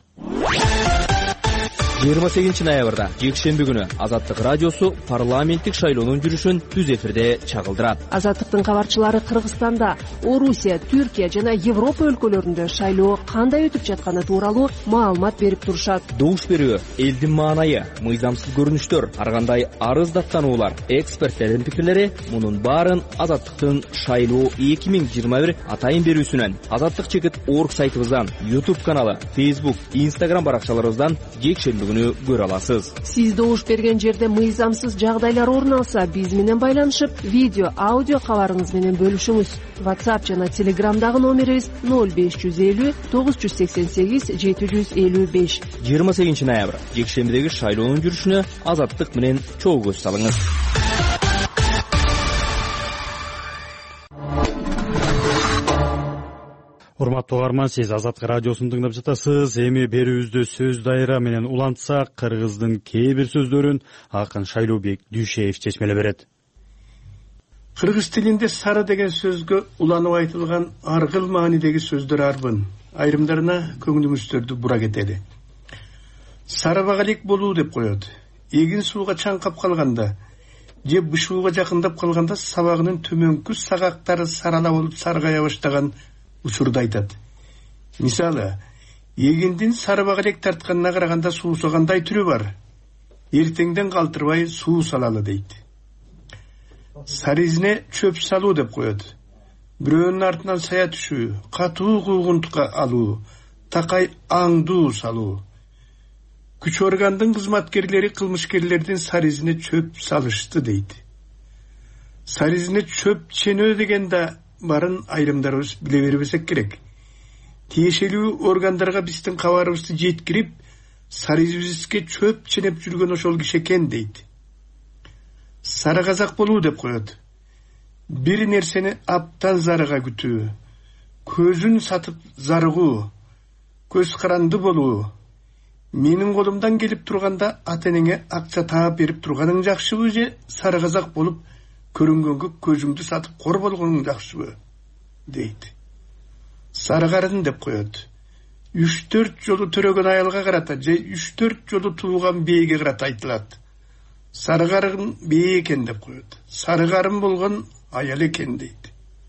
28 ноябрда жекшемби күнү Азаттык радиосу парламенттик шайлоонун жүрүшүн түз эфирде чагылдырат. Азаттыктын кабарчылары Кыргызстанда, Орусия, Түркия жана Европа өлкөлөрүндө шайлоо кандай өтүп жатканы тууралуу маалымат берип турушат. Добуш берүү, элдин маанайы, мыйзамсыз көрүнүштөр, ар кандай арыз даттануулар, эксперттердин пикирлери мунун баарын Азаттыктын шайлоо 2021 атайын берүүсүнөн, azattik.org сайтыбыздан, YouTube каналы, Facebook, Instagram баракчаларыбыздан жекшемби күнү көрө аласыз. Сиз добуш берген жерде мыйзамсыз жагдайлар орун алса, биз менен байланышып, видео, аудио кабарыңыз менен бөлүшүңүз. WhatsApp жана Telegramдагы номерибиз 0550 988 755. 28 ноябрь жекшембидеги шайлоонун жүрүшүнө Азаттык менен чогуу көз салыңыз. Урматтуу угарман, сиз Азаттык радиосун тыңдап жатасыз. Эми берүүбүздө сөз дайра менен улантсак, кыргыздын кээ бир сөздөрүн акын Шайлообек Дүйшеев чечмелеп берет. Кыргыз тилинде сары деген сөзгө уланып айтылган аргыл маанидеги сөздөр арбын. Айрымдарына көңүлүңүздөрдү бура кетели. Сары багалек болуу деп коет. Эгин сууга чаңкап калганда же бышууга жакындап калганда сабагынын төмөнкү сагактары сарала болуп саргая баштаган учурда айтат. Мисалы, эгиндин сары багалек тартканына караганда суусагандай түрү бар. Эртеңден калтырбай суу салалы дейт. Сары изине чөп салуу деп коет. Бирөөнүн артынан сая түшүү, катуу куугунтукка алуу, такай аңдуу салуу. Күч органдын кызматкерлери кылмышкерлердин сары изине чөп салышты дейт. Сары изине чөп ченөө деген да барын айрымдарыбыз биле бербесек керек. Тиешелүү органдарга биздин кабарыбызды жеткирип, сары изибизге чөп ченеп жүргөн ошол киши экен дейт. Сары казак болуу деп коет. Бир нерсени аптан зарыга күтүү, көзүн сатып зарыгуу, көз каранды болуу. Менин колумдан келип турганда ата-энеңе акча таап берип турганың жакшыбы же сары казак болуп көрүнгөнгө көзүңдү сатып кор болгонуң жакшыбы дейт. Сары карын деп коет. 3-4 жолу төрөгөн аялга карата же 3-4 жолу туулган бээге карата айтылат. Сары карын бээ экен деп коет. Сары карын болгон аял экен дейт.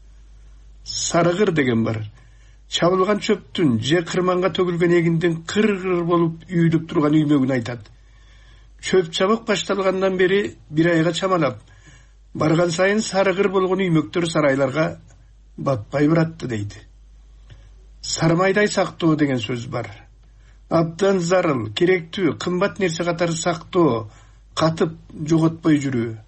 Сарыгыр деген бар. Чабылган чөптүн же кырманга төгүлгөн эгиндин кыр-кыр болуп үйүлүп турган үймөгүн айтат. Чөп чабык башталгандан бери бир айга чамалап, барган сайын сарыгыр болгон үймөктөр сарайларга батпай баратты дейт. Сармайдай сактоо деген сөз бар. Абдан зарыл, керектүү, кымбат нерсе катары сактоо, катып жоготпой жүрүү.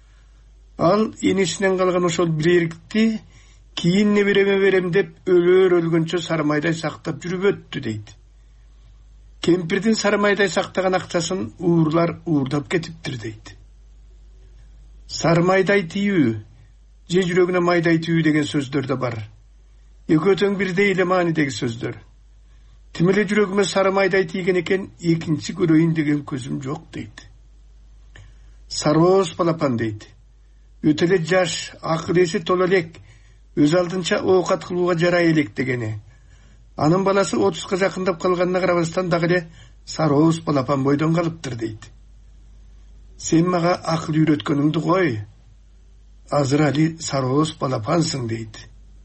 Ал энесинен калган ошол билерикти кийин небереме берем деп өлгөнчө сармайдай сактап жүрүп өттү дейт. Кемпирдин сармайдай сактаган акчасын уурлар уурдап кетиптир дейт. Сармайдай тийүү же жүрөгүнө майдай тийүү деген сөздөр да бар. Экөө тең бирдей эле маанидеги сөздөр. Тим эле жүрөгүмө сармайдай тийген экен, экинчи көрөйүн деген көзүм жок дейт. Сарооз балапан дейт. Өтө эле жаш, акыл эси тола элек, өз алдынча оокат кылууга жарай элек дегени. Анын баласы 30га жакындап калганына карабастан дагы эле сарооз балапан бойдон калыптыр дейт. Сен мага акыл үйрөткөнүңдү кой. Азыр али сарооз балапансың дейт.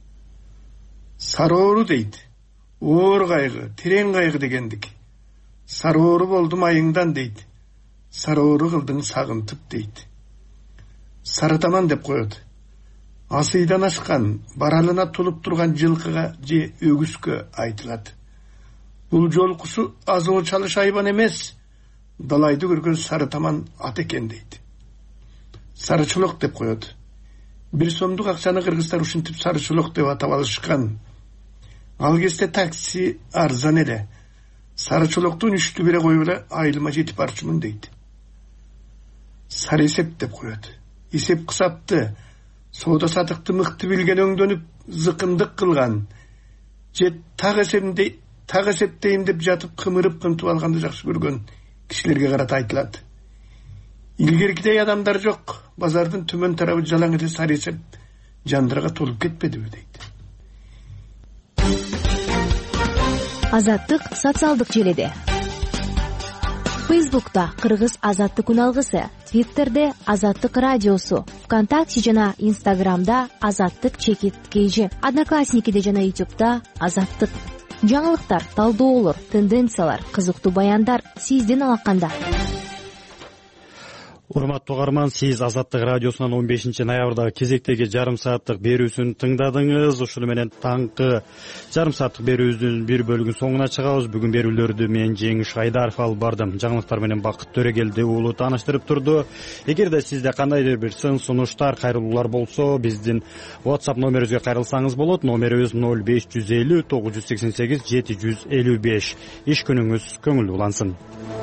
Сароору дейт. Оор кайгы, терең кайгы дегендик. Сароору болдум айыңдан дейт. сарыоору кылдың сагынтып дейт. Сарытаман деп коет. Асыйдан ашкан, баралына толуп турган жылкыга же өгүскө айтылат. Бул жолкусу азоо чалыш айбан эмес, далайды көргөн сарытаман ат экен дейт. Сарычулок деп коет. 1 сомдук акчаны кыргыздар ушинтип сарычулок деп атап алышкан. Ал кезде такси арзан эле. Сарычулоктун 3/1 коюп эле айылыма жетип барчумун дейт. Сары эсеп деп коет. Эсеп кысапты, соода сатыкты мыкты билген өңдөнүп зыкындык кылган. Же так эсептейм деп жатып кымырып кымтып алганды жакшы көргөн кишилерге карата айтылат. Илгеркидей адамдар жок. Базардын төмөн тарабы жалаң эле сары эсеп жандырга толуп кетпедиби дейт. Азаттык социалдык желеде. Фейсбукта Кыргыз Азаттык күн алгысы, Твиттерде Азаттык радиосу, ВКонтакте жана Инстаграмда Азаттык _KG, Одноклассникиде жана Ютубта Азаттык. Жаңылыктар, талдоолор, тенденциялар, кызыктуу баяндар сиздин алаканда. Урматтуу угарман, сиз Азаттык радиосунун 15 ноябрдагы кезектеги жарым сааттык берүүсүн тыңдадыңыз. Ушуну менен таңкы жарым сааттык берүүбүздүн бир бөлүгүнүн соңуна чыгабыз. Бүгүн берүүлөрдү мен Жеңиш Айдаров алып бардым. Жаңылыктар менен Бакыт Төрөгелди уулу тааныштырып турду. Эгерде сизде кандайдыр бир сын сунуштар, кайрылуулар болсо, биздин WhatsApp номерибизге кайрылсаңыз болот. Номерибиз 0550 988 755. Иш күнүңүз көңүлдүү улансын.